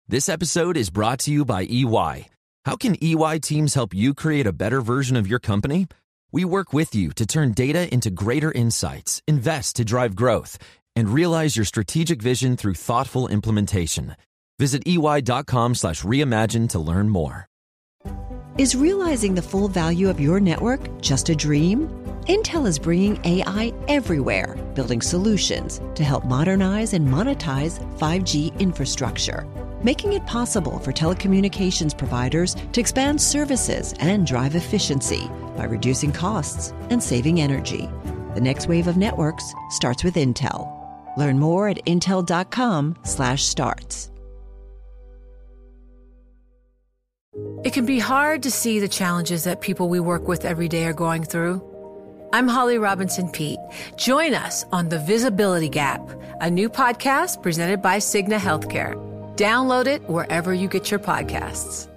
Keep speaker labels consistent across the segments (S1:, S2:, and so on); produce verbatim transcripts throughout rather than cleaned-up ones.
S1: This episode is brought to you by E Y. How can E Y teams help you create a better version of your company? We work with you to turn data into greater insights, invest to drive growth, and realize your strategic vision through thoughtful implementation. Visit ey.com slash reimagine to learn more.
S2: Is realizing the full value of your network just a dream? Intel is bringing A I everywhere, building solutions to help modernize and monetize five G infrastructure, making it possible for telecommunications providers to expand services and drive efficiency by reducing costs and saving energy. The next wave of networks starts with Intel. Learn more at intel.com slash starts.
S3: It can be hard to see the challenges that people we work with every day are going through. I'm Holly Robinson Peete. Join us on The Visibility Gap, a new podcast presented by Cigna Healthcare. Download it wherever you get your podcasts.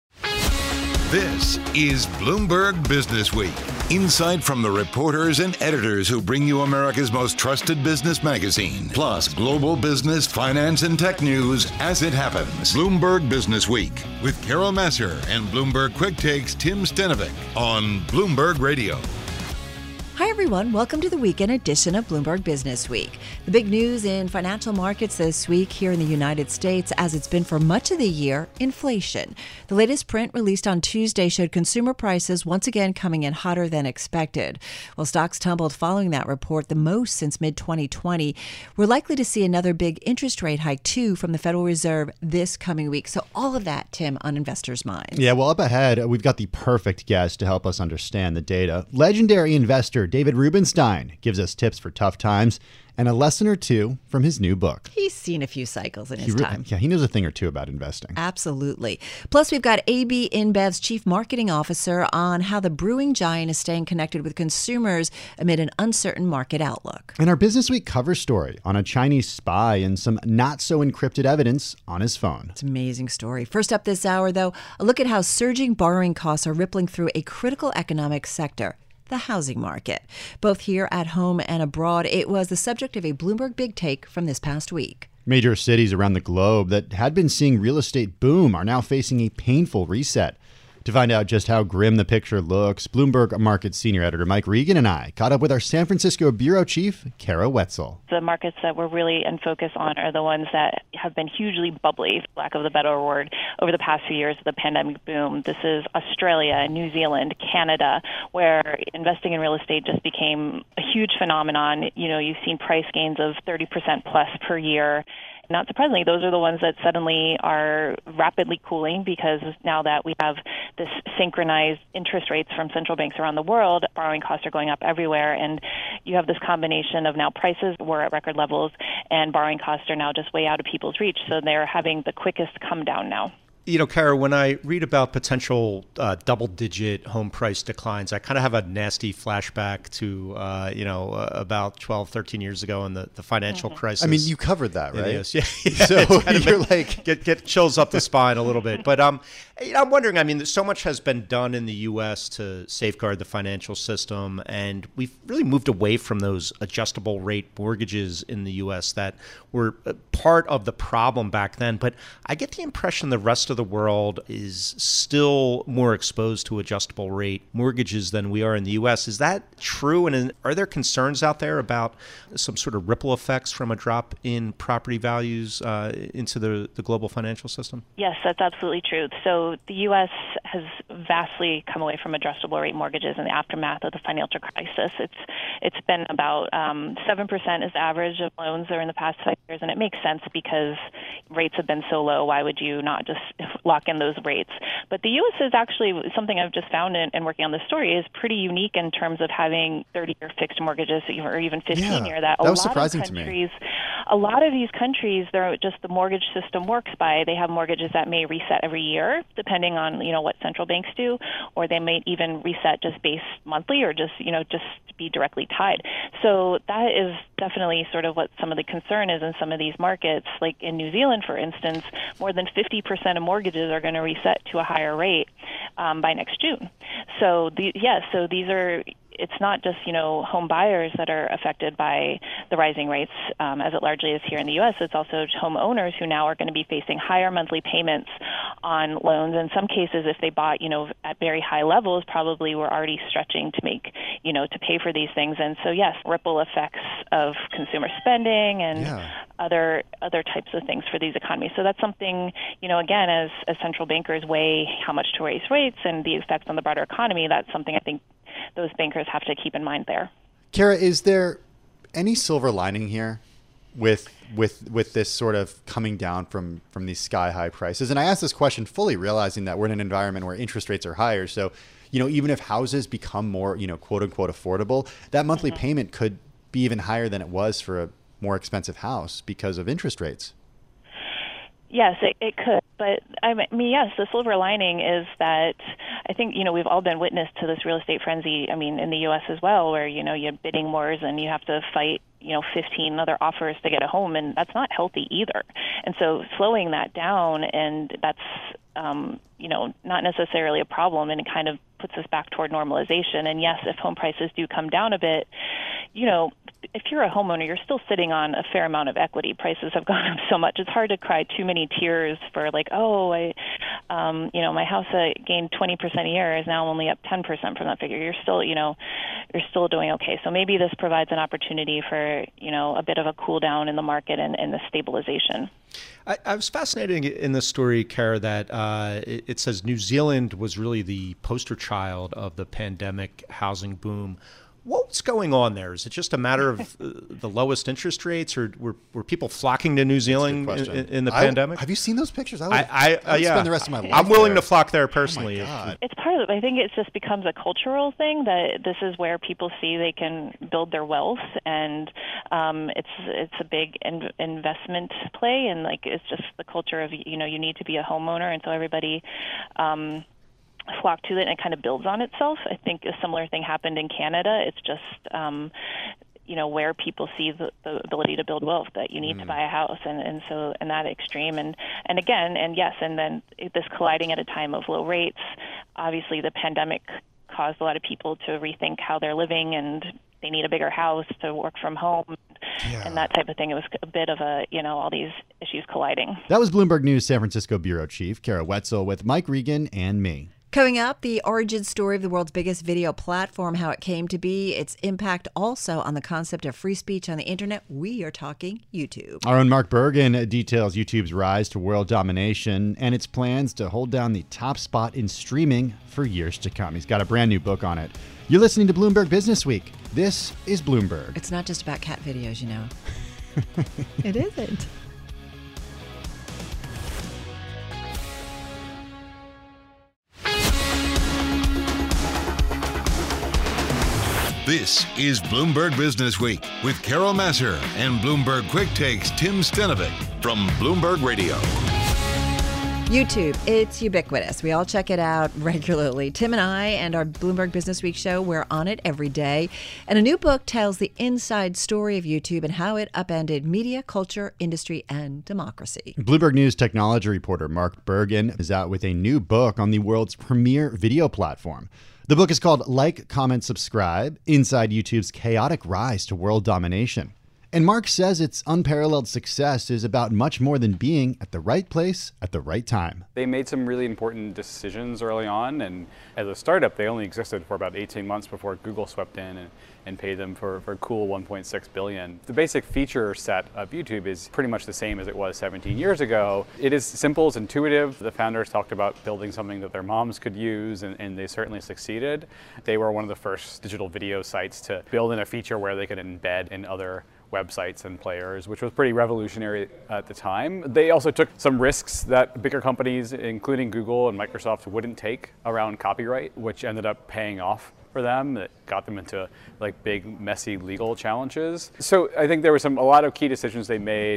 S4: This is Bloomberg Business Week. Insight from the reporters and editors who bring you America's most trusted business magazine, plus global business, finance, and tech news as it happens. Bloomberg Business Week with Carol Massar and Bloomberg Quick Takes Tim Stenovic on Bloomberg Radio.
S2: Hi, everyone. Welcome to the weekend edition of Bloomberg Business Week. The big news in financial markets this week here in the United States, as it's been for much of the year, inflation. The latest print released on Tuesday showed consumer prices once again coming in hotter than expected. While stocks tumbled following that report, the most since mid twenty twenty. We're likely to see another big interest rate hike, too, from the Federal Reserve this coming week. So all of that, Tim, on investors' minds.
S5: Yeah, well, up ahead, we've got the perfect guest to help us understand the data. Legendary investor David Rubenstein gives us tips for tough times and a lesson or two from his new book.
S2: He's seen a few cycles in his
S5: he,
S2: time.
S5: Yeah, he knows a thing or two about investing.
S2: Absolutely. Plus, we've got A B InBev's chief marketing officer on how the brewing giant is staying connected with consumers amid an uncertain market outlook.
S5: And our Business Week cover story on a Chinese spy and some not-so-encrypted evidence on his phone.
S2: It's an amazing story. First up this hour, though, a look at how surging borrowing costs are rippling through a critical economic sector, the housing market. Both here at home and abroad, it was the subject of a Bloomberg Big Take from this past week.
S5: Major cities around the globe that had been seeing real estate boom are now facing a painful reset. To find out just how grim the picture looks, Bloomberg Markets senior editor Mike Regan and I caught up with our San Francisco bureau chief, Kara Wetzel.
S6: The markets that we're really in focus on are the ones that have been hugely bubbly, for lack of a better word, over the past few years of the pandemic boom. This is Australia, New Zealand, Canada, where investing in real estate just became a huge phenomenon. You know, you've seen price gains of thirty percent plus per year. Not surprisingly, those are the ones that suddenly are rapidly cooling because now that we have this synchronized interest rates from central banks around the world, borrowing costs are going up everywhere. And you have this combination of now prices were at record levels and borrowing costs are now just way out of people's reach. So they're having the quickest come down now.
S7: You know, Kara, when I read about potential uh, double-digit home price declines, I kind of have a nasty flashback to, uh, you know, uh, about twelve, thirteen years ago in the, the financial mm-hmm. crisis.
S5: I mean, you covered that, right?
S7: Yes. Yeah, yeah. So kind of you're like... Get, get chills up the spine a little bit. But um, you know, I'm wondering, I mean, so much has been done in the U S to safeguard the financial system, and we've really moved away from those adjustable rate mortgages in the U S that were part of the problem back then. But I get the impression the rest of the world is still more exposed to adjustable rate mortgages than we are in the U S. Is that true? And are there concerns out there about some sort of ripple effects from a drop in property values uh, into the, the global financial system?
S6: Yes, that's absolutely true. So the U S has vastly come away from adjustable rate mortgages in the aftermath of the financial crisis. It's it's been about um, seven percent is the average of loans there in the past five years, and it makes sense because rates have been so low. Why would you not just lock in those rates? But the U S is actually something I've just found in, in working on this story is pretty unique in terms of having thirty-year fixed mortgages or even fifteen-year.
S5: Yeah,
S6: that a
S5: that was
S6: lot
S5: surprising
S6: of countries,
S5: to me.
S6: A lot of these countries, they're just the mortgage system works by they have mortgages that may reset every year, depending on you know what central banks do, or they may even reset just based monthly or just you know just be directly tied. So that is definitely sort of what some of the concern is in some of these markets. Like in New Zealand, for instance, more than fifty percent of mortgages are going to reset to a higher rate um, by next June. So the, yes, so these are it's not just, you know, home buyers that are affected by the rising rates, um, as it largely is here in the U S. It's also homeowners who now are going to be facing higher monthly payments on loans. In some cases, if they bought, you know, at very high levels, probably were already stretching to make, you know, to pay for these things. And so, yes, ripple effects of consumer spending and yeah. other other types of things for these economies. So that's something, you know, again, as, as central bankers weigh how much to raise rates and the effects on the broader economy, that's something I think those bankers have to keep in mind there.
S5: Kara, is there any silver lining here with with with this sort of coming down from from these sky high prices? And I ask this question fully realizing that we're in an environment where interest rates are higher. So, you know, even if houses become more, you know, quote unquote affordable, that monthly mm-hmm. payment could be even higher than it was for a more expensive house because of interest rates.
S6: Yes, it, it could. But I mean, yes, the silver lining is that I think, you know, we've all been witness to this real estate frenzy, I mean, in the U S as well, where, you know, you have bidding wars and you have to fight, you know, fifteen other offers to get a home, and that's not healthy either. And so slowing that down, and that's, um, you know, not necessarily a problem, and it kind of puts us back toward normalization. And yes, if home prices do come down a bit, you know, if you're a homeowner, you're still sitting on a fair amount of equity. Prices have gone up so much. It's hard to cry too many tears for like, oh, I, um, you know, my house uh, gained twenty percent a year is now only up ten percent from that figure. You're still, you know, you're still doing okay. So maybe this provides an opportunity for, you know, a bit of a cool down in the market and, and the stabilization.
S7: I, I was fascinated in this story, Kara, that uh, it, it says New Zealand was really the poster child of the pandemic housing boom. What's going on there? Is it just a matter of uh, the lowest interest rates, or were, were people flocking to New Zealand in, in the
S5: I,
S7: pandemic?
S5: Have you seen those pictures? I would,
S7: I, I, uh,
S5: I would
S7: yeah.
S5: spend the rest of my life
S7: I'm willing
S5: there.
S7: to flock there personally.
S5: Oh my God.
S6: It's part of it. I think it just becomes a cultural thing that this is where people see they can build their wealth, and um, it's it's a big in, investment play, and like it's just the culture of, you know, you need to be a homeowner, and so everybody. Um, flock to it, and it kind of builds on itself. I think a similar thing happened in Canada. It's just, um, you know, where people see the, the ability to build wealth, that you need mm. to buy a house. And, and so in that extreme, and, and again, and yes, and then this colliding at a time of low rates, obviously the pandemic caused a lot of people to rethink how they're living, and they need a bigger house to work from home yeah. and that type of thing. It was a bit of a, you know, all these issues colliding.
S5: That was Bloomberg News San Francisco Bureau Chief Kara Wetzel with Mike Regan and me.
S2: Coming up, the origin story of the world's biggest video platform, how it came to be, its impact also on the concept of free speech on the internet. We are talking YouTube.
S5: Our own Mark Bergen details YouTube's rise to world domination and its plans to hold down the top spot in streaming for years to come. He's got a brand new book on it. You're listening to Bloomberg Business Week. This is Bloomberg.
S2: It's not just about cat videos, you know. It isn't.
S4: This is Bloomberg Business Week with Carol Massar and Bloomberg Quick Takes Tim Stenovic from Bloomberg Radio.
S2: YouTube, it's ubiquitous. We all check it out regularly. Tim and I and our Bloomberg Business Week show, we're on it every day. And a new book tells the inside story of YouTube and how it upended media, culture, industry, and democracy.
S5: Bloomberg News technology reporter Mark Bergen is out with a new book on the world's premier video platform. The book is called Like, Comment, Subscribe, Inside YouTube's Chaotic Rise to World Domination. And Mark says its unparalleled success is about much more than being at the right place at the right time.
S8: They made some really important decisions early on, and as a startup, they only existed for about eighteen months before Google swept in and, and paid them for, for a cool one point six billion dollars. The basic feature set of YouTube is pretty much the same as it was seventeen years ago. It is simple, it's intuitive. The founders talked about building something that their moms could use, and, and they certainly succeeded. They were one of the first digital video sites to build in a feature where they could embed in other websites and players, which was pretty revolutionary at the time. They also took some risks that bigger companies, including Google and Microsoft, wouldn't take around copyright, which ended up paying off for them. That got them into like big, messy legal challenges. So I think there were some a lot of key decisions they made,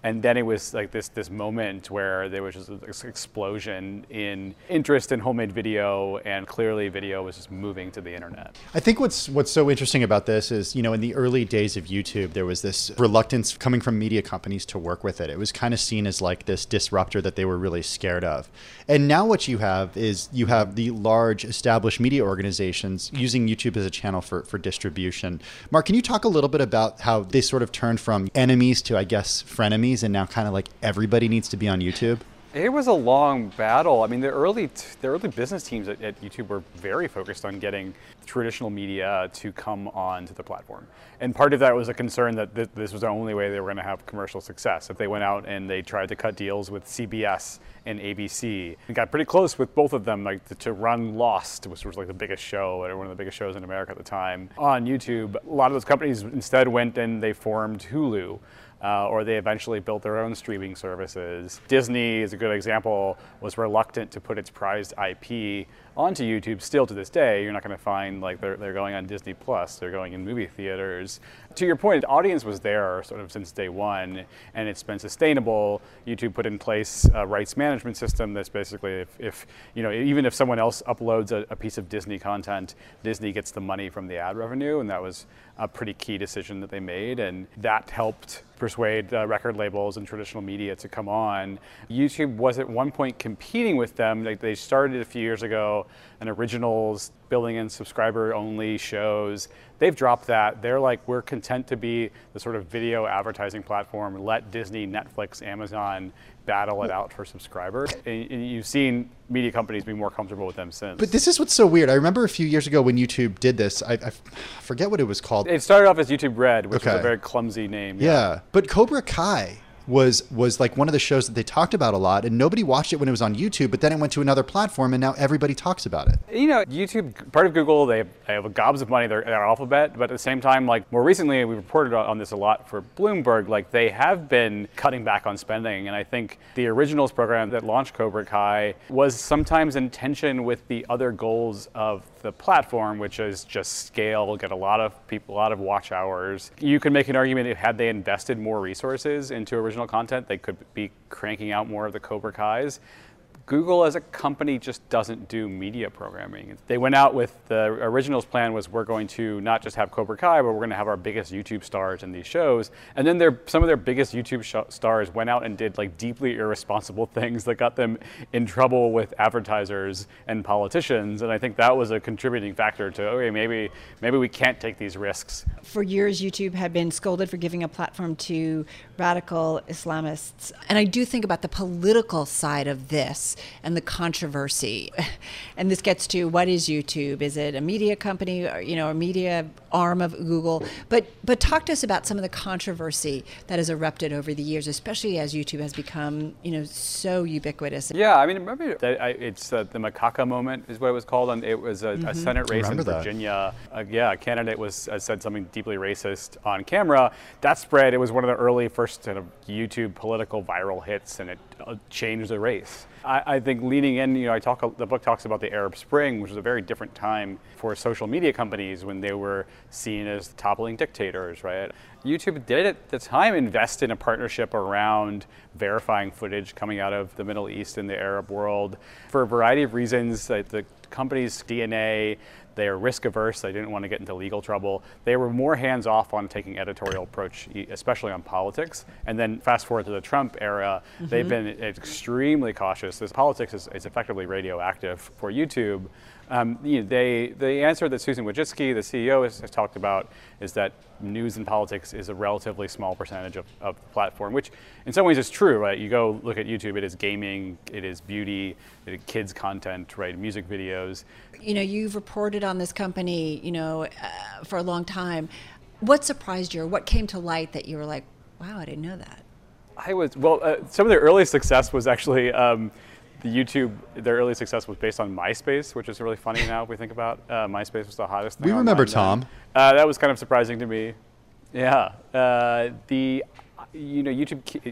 S8: And then it was like this this moment where there was just this explosion in interest in homemade video, and clearly video was just moving to the internet.
S5: I think what's what's so interesting about this is, you know, in the early days of YouTube, there was this reluctance coming from media companies to work with it. It was kind of seen as like this disruptor that they were really scared of. And now what you have is you have the large established media organizations using YouTube as a channel for, for distribution. Mark, can you talk a little bit about how they sort of turned from enemies to, I guess, frenemies, and now kind of like everybody needs to be on YouTube?
S8: It was a long battle. I mean, the early the early business teams at, at YouTube were very focused on getting traditional media to come on to the platform. And part of that was a concern that th- this was the only way they were going to have commercial success. If they went out and they tried to cut deals with C B S and A B C, and got pretty close with both of them, like to, to run Lost, which was like the biggest show, or one of the biggest shows in America at the time, on YouTube. A lot of those companies instead went and they formed Hulu. Uh, or they eventually built their own streaming services. Disney is a good example, was reluctant to put its prized I P onto YouTube. Still to this day, you're not going to find like they're, they're going on Disney Plus, they're going in movie theaters. To your point, the audience was there sort of since day one, and it's been sustainable. YouTube put in place a rights management system that's basically, if, if you know, even if someone else uploads a, a piece of Disney content, Disney gets the money from the ad revenue, and that was a pretty key decision that they made, and that helped persuade uh, record labels and traditional media to come on. YouTube was at one point competing with them. Like, they started a few years ago an originals, building in subscriber-only shows. They've dropped that. They're like, we're content to be the sort of video advertising platform. Let Disney, Netflix, Amazon battle it out for subscribers. And, and you've seen media companies be more comfortable with them since.
S5: But this is what's so weird. I remember a few years ago when YouTube did this, I, I forget what it was called.
S8: It started off as YouTube Red, which
S5: okay.
S8: was a very clumsy name.
S5: Yeah. yeah, but Cobra Kai was was like one of the shows that they talked about a lot, and nobody watched it when it was on YouTube, but then it went to another platform, and now everybody talks about it.
S8: You know, YouTube, part of Google, they have, they have gobs of money, they're, they're Alphabet, but at the same time, like more recently, we reported on this a lot for Bloomberg, like they have been cutting back on spending, and I think the originals program that launched Cobra Kai was sometimes in tension with the other goals of the platform, which is just scale, get a lot of people, a lot of watch hours. You can make an argument that had they invested more resources into original content, they could be cranking out more of the Cobra Kais. Google as a company just doesn't do media programming. They went out with the originals plan was we're going to not just have Cobra Kai, but we're going to have our biggest YouTube stars in these shows. And then their, some of their biggest YouTube sh- stars went out and did like deeply irresponsible things that got them in trouble with advertisers and politicians. And I think that was a contributing factor to, okay, maybe maybe we can't take these risks.
S9: For years, YouTube had been scolded for giving a platform to radical Islamists. And I do think about the political side of this and the controversy. And this gets to what is YouTube? Is it a media company or, you know, a media arm of Google? But but talk to us about some of the controversy that has erupted over the years, especially as YouTube has become, you know, so ubiquitous.
S8: Yeah, I mean, remember that I, it's uh, the macaca moment is what it was called. And it was a, mm-hmm. a Senate race in Virginia. Uh, yeah, a candidate was uh, said something deeply racist on camera. That spread. It was one of the early first kind of YouTube political viral hits, and it uh, changed the race. I, I think leaning in, you know, I talk. The book talks about the Arab Spring, which was a very different time for social media companies when they were seen as toppling dictators, right? YouTube did at the time invest in a partnership around verifying footage coming out of the Middle East and the Arab world for a variety of reasons. Like the company's D N A, they're risk averse. They didn't want to get into legal trouble. They were more hands off on taking editorial approach, especially on politics. And then fast forward to the Trump era, mm-hmm. they've been extremely cautious. This politics is, is effectively radioactive for YouTube. Um, you know, they, the answer that Susan Wojcicki, the C E O, has, has talked about is that news and politics is a relatively small percentage of, of the platform, which in some ways is true, right? You go look at YouTube, it is gaming, it is beauty, it is kids content, right? Music videos.
S9: You know, you've reported on this company, you know, uh, for a long time. What surprised you, or what came to light that you were like, wow, I didn't know that?
S8: I was, well, uh, some of their early success was actually, um, the YouTube, their early success was based on MySpace, which is really funny now if we think about uh, MySpace was the hottest thing.
S5: We remember Tom.
S8: Uh, that was kind of surprising to me. Yeah. Uh, the, you know, YouTube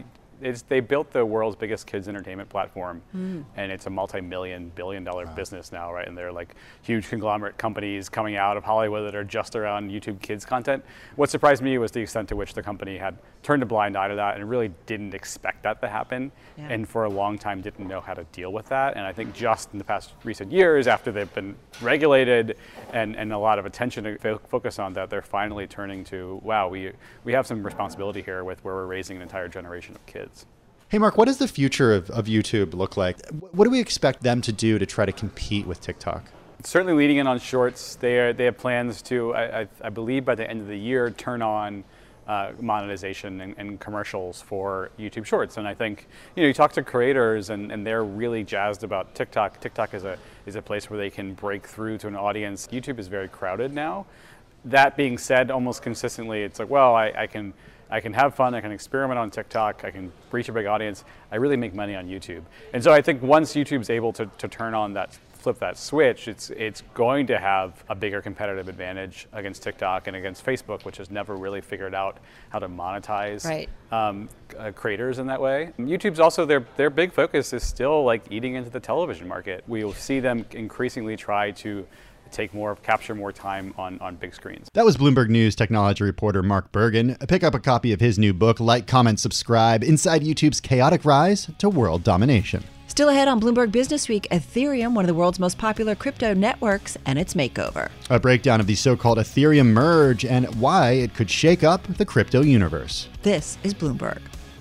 S8: It's, they built the world's biggest kids entertainment platform,
S9: Mm.
S8: and it's a multi-million, billion-dollar wow. business now, right? And they're like huge conglomerate companies coming out of Hollywood that are just around YouTube Kids content. What surprised me was the extent to which the company had turned a blind eye to that and really didn't expect that to happen, yeah. and for a long time didn't know how to deal with that. And I think just in the past recent years, after they've been regulated and, and a lot of attention to fo- focus on that, they're finally turning to, wow, we we have some responsibility here with where we're raising an entire generation of kids.
S5: Hey, Mark, what does the future of, of YouTube look like? What do we expect them to do to try to compete with TikTok?
S8: Certainly leading in on shorts. They are, they have plans to, I, I, I believe by the end of the year, turn on uh, monetization and, and commercials for YouTube Shorts. And I think, you know, you talk to creators and, and they're really jazzed about TikTok. TikTok is a is a place where they can break through to an audience. YouTube is very crowded now. That being said, almost consistently, it's like, well, I, I can I can have fun, I can experiment on TikTok, I can reach a big audience, I really make money on YouTube. And so I think once YouTube's able to, to turn on that, flip that switch, it's it's going to have a bigger competitive advantage against TikTok and against Facebook, which has never really figured out how to monetize
S9: right.
S8: um, uh, creators in that way. YouTube's also, their their big focus is still like eating into the television market. We'll see them increasingly try to take more, capture more time on, on big screens.
S5: That was Bloomberg News technology reporter Mark Bergen. Pick up a copy of his new book, like, comment, subscribe, Inside YouTube's Chaotic Rise to World Domination.
S2: Still ahead on Bloomberg Business Week, Ethereum, one of the world's most popular crypto networks, and its makeover.
S5: A breakdown of the so-called Ethereum merge and why it could shake up the crypto universe.
S2: This is Bloomberg.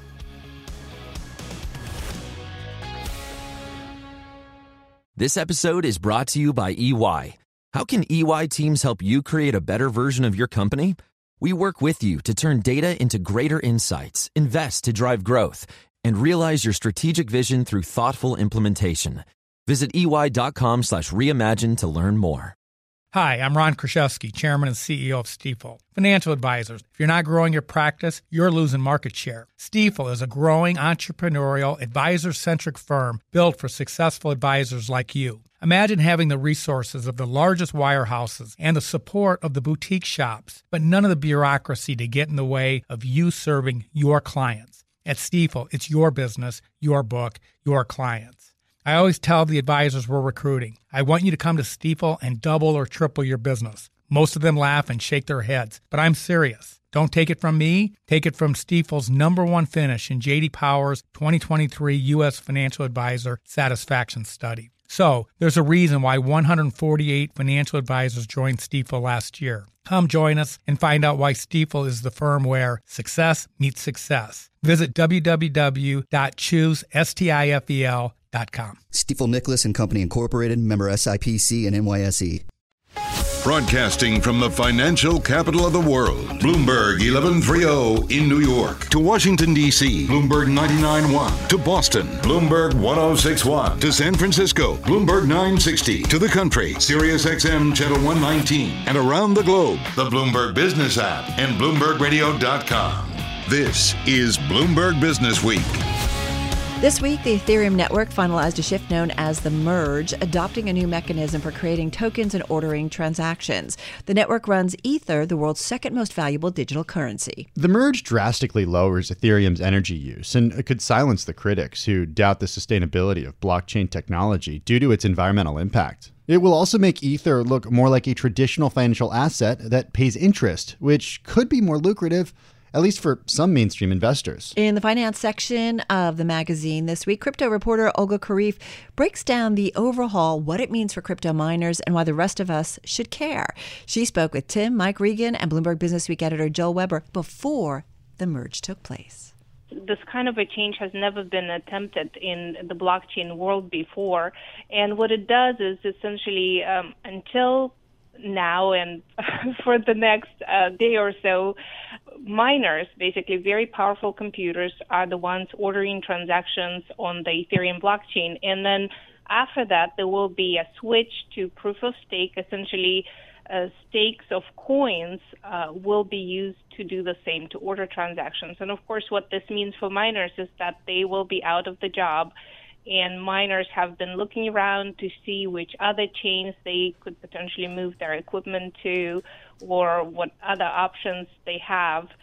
S1: This episode is brought to you by E Y. How can E Y teams help you create a better version of your company? We work with you to turn data into greater insights, invest to drive growth, and realize your strategic vision through thoughtful implementation. Visit ey.com slash reimagine to learn more.
S10: Hi, I'm Ron Kraszewski, Chairman and C E O of Stifel. Financial advisors, if you're not growing your practice, you're losing market share. Stifel is a growing entrepreneurial, advisor-centric firm built for successful advisors like you. Imagine having the resources of the largest wirehouses and the support of the boutique shops, but none of the bureaucracy to get in the way of you serving your clients. At Stifel, it's your business, your book, your clients. I always tell the advisors we're recruiting, I want you to come to Stifel and double or triple your business. Most of them laugh and shake their heads, but I'm serious. Don't take it from me. Take it from Stifel's number one finish in J D Power's twenty twenty-three U S Financial Advisor Satisfaction Study. So, there's a reason why one hundred forty-eight financial advisors joined Stifel last year. Come join us and find out why Stifel is the firm where success meets success. Visit w w w dot choose stifel dot com.
S11: Stifel Nicholas and Company Incorporated, member S I P C and N Y S E.
S4: Broadcasting from the financial capital of the world, Bloomberg eleven thirty in New York. To Washington, D C, Bloomberg ninety-nine point one. To Boston, Bloomberg ten sixty-one. To San Francisco, Bloomberg nine sixty. To the country, Sirius X M Channel one nineteen. And around the globe, the Bloomberg Business app and Bloomberg Radio dot com. This is Bloomberg Business Week.
S2: This week, the Ethereum network finalized a shift known as the merge, adopting a new mechanism for creating tokens and ordering transactions. The network runs Ether, the world's second most valuable digital currency.
S5: The merge drastically lowers Ethereum's energy use, and it could silence the critics who doubt the sustainability of blockchain technology due to its environmental impact. It will also make Ether look more like a traditional financial asset that pays interest, which could be more lucrative, at least for some mainstream investors.
S2: In the finance section of the magazine this week, crypto reporter Olga Kharif breaks down the overhaul, what it means for crypto miners, and why the rest of us should care. She spoke with Tim, Mike Regan, and Bloomberg Businessweek editor Joel Weber before the merge took place.
S12: This kind of a change has never been attempted in the blockchain world before. And what it does is essentially, um, until now and for the next uh, day or so, miners, basically very powerful computers, are the ones ordering transactions on the Ethereum blockchain. And then after that, there will be a switch to proof of stake. Essentially, uh, stakes of coins uh, will be used to do the same, to order transactions. And of course, what this means for miners is that they will be out of the job. And miners have been looking around to see which other chains they could potentially move their equipment to, or what other options they have.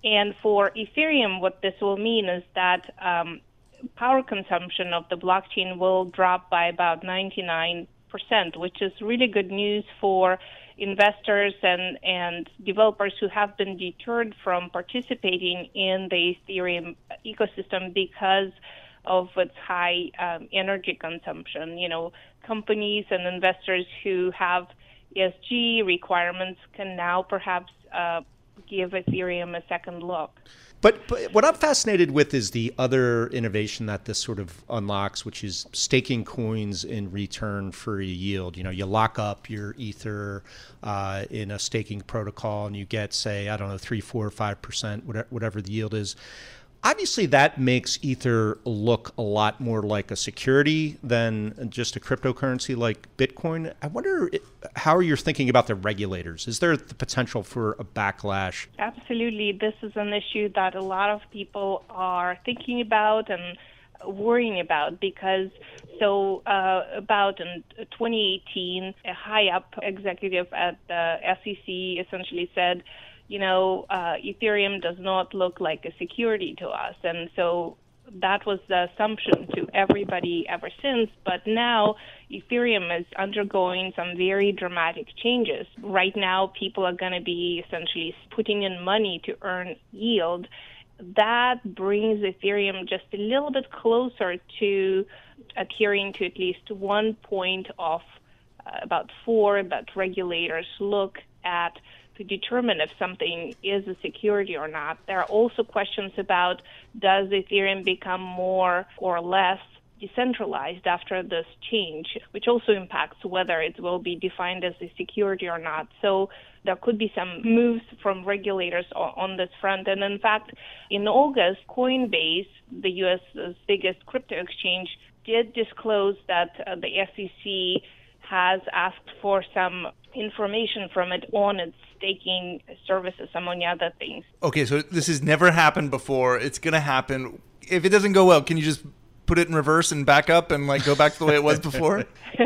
S12: And for Ethereum, what this will mean is that um, power consumption of the blockchain will drop by about ninety-nine percent, which is really good news for investors and, and developers who have been deterred from participating in the Ethereum ecosystem because of its high um, energy consumption. You know, companies and investors who have E S G requirements can now perhaps uh, give Ethereum a second look.
S7: But, but what I'm fascinated with is the other innovation that this sort of unlocks, which is staking coins in return for a yield. You know, you lock up your Ether uh, in a staking protocol and you get, say, I don't know, three, four, five percent, whatever, whatever the yield is. Obviously, that makes Ether look a lot more like a security than just a cryptocurrency like Bitcoin. I wonder how you're thinking about the regulators. Is there the potential for a backlash?
S12: Absolutely. This is an issue that a lot of people are thinking about and worrying about because so uh, about in twenty eighteen, a high-up executive at the S E C essentially said, you know, uh, Ethereum does not look like a security to us. And so that was the assumption to everybody ever since. But now Ethereum is undergoing some very dramatic changes. Right now, people are going to be essentially putting in money to earn yield. That brings Ethereum just a little bit closer to adhering to at least one point of uh, about four that regulators look at to determine if something is a security or not. There are also questions about, does Ethereum become more or less decentralized after this change, which also impacts whether it will be defined as a security or not. So there could be some moves from regulators on this front. And in fact, in August, Coinbase, the U S's biggest crypto exchange, did disclose that uh, the S E C has asked for some information from it on its staking services, among other things.
S13: Okay, so this has never happened before. It's going to happen. If it doesn't go well, can you just put it in reverse and back up and like go back to the way it was before?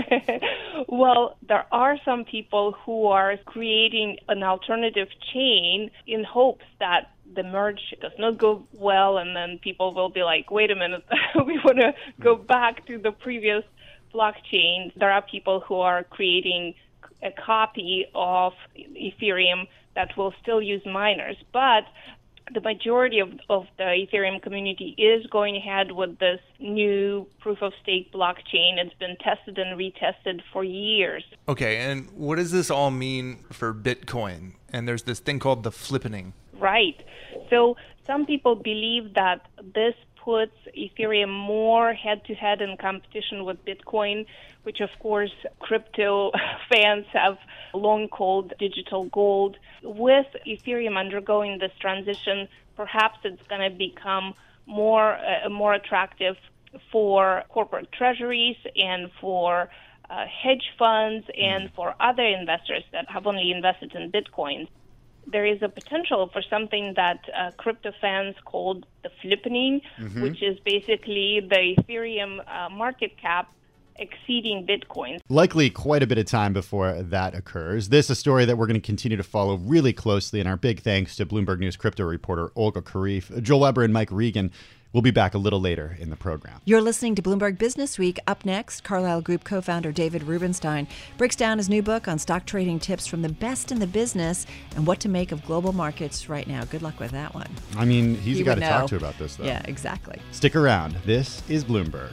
S12: Well, there are some people who are creating an alternative chain in hopes that the merge does not go well, and then people will be like, wait a minute, we want to go back to the previous blockchain. There are people who are creating a copy of Ethereum that will still use miners, but the majority of, of the Ethereum community is going ahead with this new proof-of-stake blockchain. It's been tested and retested for years.
S13: Okay, and what does this all mean for Bitcoin? And there's this thing called the flippening.
S12: Right. So some people believe that this puts Ethereum more head-to-head in competition with Bitcoin, which, of course, crypto fans have long called digital gold. With Ethereum undergoing this transition, perhaps it's going to become more uh, more attractive for corporate treasuries and for uh, hedge funds and for other investors that have only invested in Bitcoin. There is a potential for something that uh, crypto fans called the flippening, mm-hmm. which is basically the Ethereum uh, market cap exceeding Bitcoin.
S5: Likely quite a bit of time before that occurs. This is a story that we're going to continue to follow really closely, and our big thanks to Bloomberg News crypto reporter Olga Kharif. Joel Weber and Mike Regan will be back a little later in the program.
S2: You're listening to Bloomberg Business Week. Up next, Carlyle Group co-founder David Rubenstein breaks down his new book on stock trading tips from the best in the business and what to make of global markets right now. Good luck with that one.
S5: I mean, he's
S2: he
S5: got to
S2: know.
S5: talk to about this, though.
S2: Yeah, exactly.
S5: Stick around. This is Bloomberg.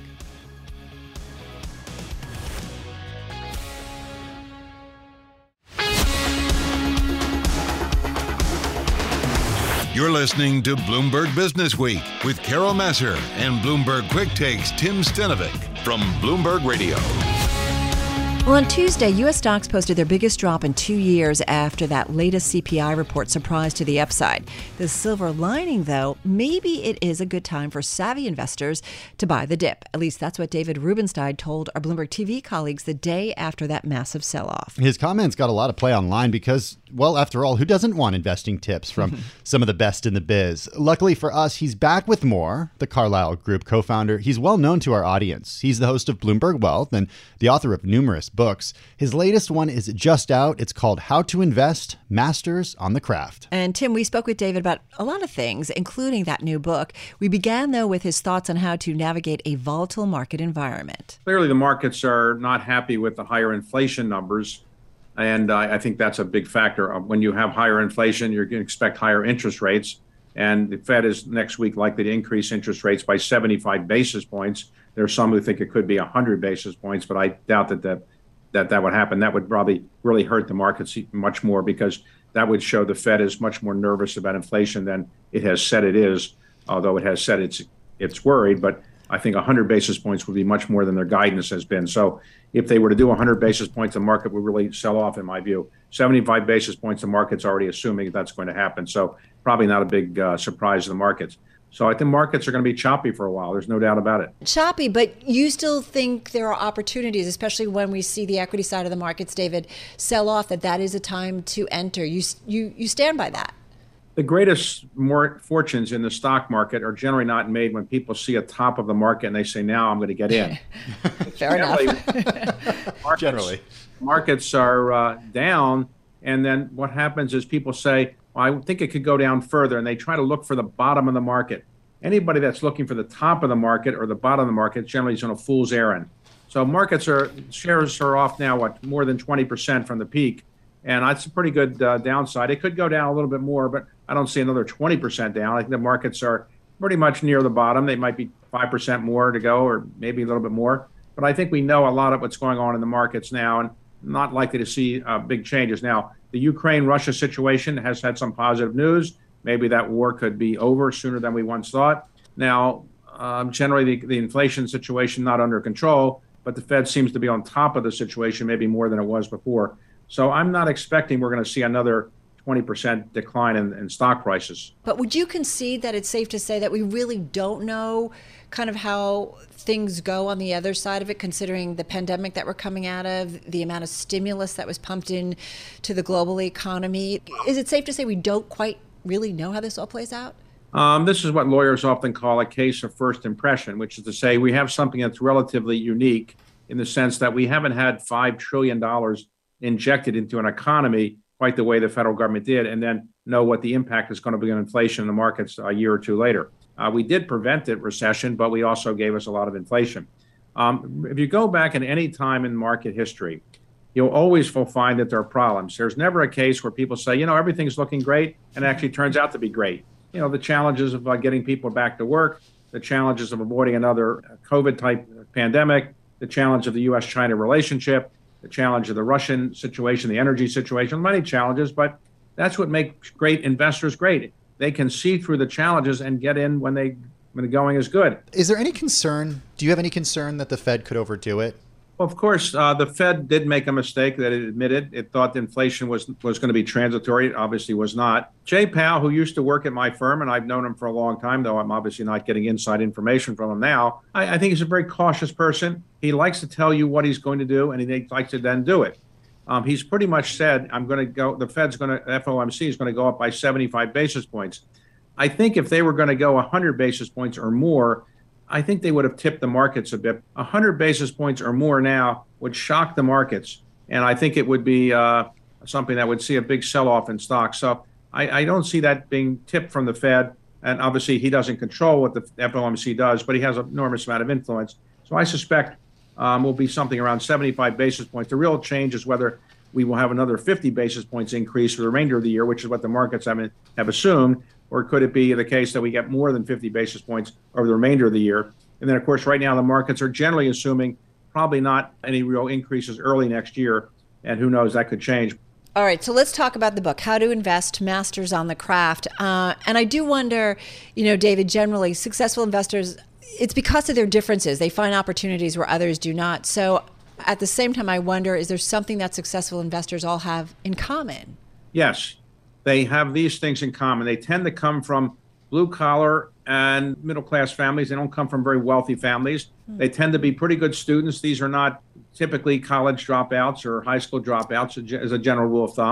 S4: You're listening to Bloomberg Business Week with Carol Messer and Bloomberg Quick Takes Tim Stenovic from Bloomberg Radio.
S2: Well, on Tuesday, U S stocks posted their biggest drop in two years after that latest C P I report surprised to the upside. The silver lining, though, maybe it is a good time for savvy investors to buy the dip. At least that's what David Rubenstein told our Bloomberg T V colleagues the day after that massive sell-off.
S5: His comments got a lot of play online because well, after all, who doesn't want investing tips from some of the best in the biz? Luckily for us, he's back with more. The Carlyle Group co-founder. He's well known to our audience. He's the host of Bloomberg Wealth and the author of numerous books. His latest one is just out. It's called How to Invest, Masters on the Craft.
S2: And Tim, we spoke with David about a lot of things, including that new book. We began, though, with his thoughts on how to navigate a volatile market environment.
S14: Clearly, the markets are not happy with the higher inflation numbers. And uh, I think that's a big factor. When you have higher inflation, you're going to expect higher interest rates. And the Fed is next week likely to increase interest rates by seventy-five basis points. There are some who think it could be one hundred basis points, but I doubt that that, that that would happen. That would probably really hurt the markets much more, because that would show the Fed is much more nervous about inflation than it has said it is, although it has said it's it's worried. But I think one hundred basis points would be much more than their guidance has been. So if they were to do one hundred basis points, the market would really sell off, in my view. seventy-five basis points, the market's already assuming that's going to happen. So probably not a big uh, surprise to the markets. So I think markets are going to be choppy for a while. There's no doubt about it.
S9: Choppy, but you still think there are opportunities, especially when we see the equity side of the markets, David, sell off, that that is a time to enter. You you you stand by that.
S14: The greatest more fortunes in the stock market are generally not made when people see a top of the market and they say, now I'm going to get in.
S9: Fair enough.
S14: markets, generally. Markets are uh, down, and then what happens is people say, well, I think it could go down further, and they try to look for the bottom of the market. Anybody that's looking for the top of the market or the bottom of the market generally is on a fool's errand. So markets are, shares are off now, what, more than twenty percent from the peak. And that's a pretty good uh, downside. It could go down a little bit more, but I don't see another twenty percent down. I think the markets are pretty much near the bottom. They might be five percent more to go, or maybe a little bit more. But I think we know a lot of what's going on in the markets now, and not likely to see uh, big changes. Now, the Ukraine-Russia situation has had some positive news. Maybe that war could be over sooner than we once thought. Now, um, generally, the, the inflation situation not under control, but the Fed seems to be on top of the situation, maybe more than it was before. So I'm not expecting we're going to see another twenty percent decline in, in stock prices.
S9: But would you concede that it's safe to say that we really don't know kind of how things go on the other side of it, considering the pandemic that we're coming out of, the amount of stimulus that was pumped in to the global economy? Is it safe to say we don't quite really know how this all plays out?
S14: Um, this is what lawyers often call a case of first impression, which is to say we have something that's relatively unique in the sense that we haven't had five trillion dollars injected into an economy quite the way the federal government did, and then know what the impact is going to be on inflation in the markets a year or two later. Uh, we did prevent the recession, but we also gave us a lot of inflation. Um, if you go back in any time in market history, you'll always will find that there are problems. There's never a case where people say, you know, everything's looking great, and it actually turns out to be great. You know, the challenges of uh, getting people back to work, the challenges of avoiding another COVID-type pandemic, the challenge of the U S China relationship, the challenge of the Russian situation, the energy situation, many challenges, but that's what makes great investors great. They can see through the challenges and get in when they when the going is good.
S5: Is there any concern? Do you have any concern that the Fed could overdo it?
S14: Well, of course, uh, the Fed did make a mistake that it admitted. It thought the inflation was was going to be transitory. It obviously was not. Jay Powell, who used to work at my firm, and I've known him for a long time, though I'm obviously not getting inside information from him now, I, I think he's a very cautious person. He likes to tell you what he's going to do, and he likes to then do it. Um, he's pretty much said, I'm going to go, the Fed's going to, F O M C is going to go up by seventy-five basis points. I think if they were going to go one hundred basis points or more, I think they would have tipped the markets a bit. one hundred basis points or more now would shock the markets. And I think it would be uh, something that would see a big sell-off in stocks. So I, I don't see that being tipped from the Fed. And obviously, he doesn't control what the F O M C does, but he has an enormous amount of influence. So I suspect um, will be something around seventy-five basis points. The real change is whether we will have another fifty basis points increase for the remainder of the year, which is what the markets have, have assumed. Or could it be the case that we get more than fifty basis points over the remainder of the year? And then, of course, right now the markets are generally assuming probably not any real increases early next year. And who knows, that could change.
S9: All right, so let's talk about the book, How to Invest, Masters on the Craft. Uh, and I do wonder, you know, David, generally successful investors, it's because of their differences. They find opportunities where others do not. So at the same time, I wonder, is there something that successful investors all have in common?
S14: Yes. They have these things in common. They tend to come from blue collar and middle class families. They don't come from very wealthy families. Mm. They tend to be pretty good students. These are not typically college dropouts or high school dropouts as a general rule of thumb.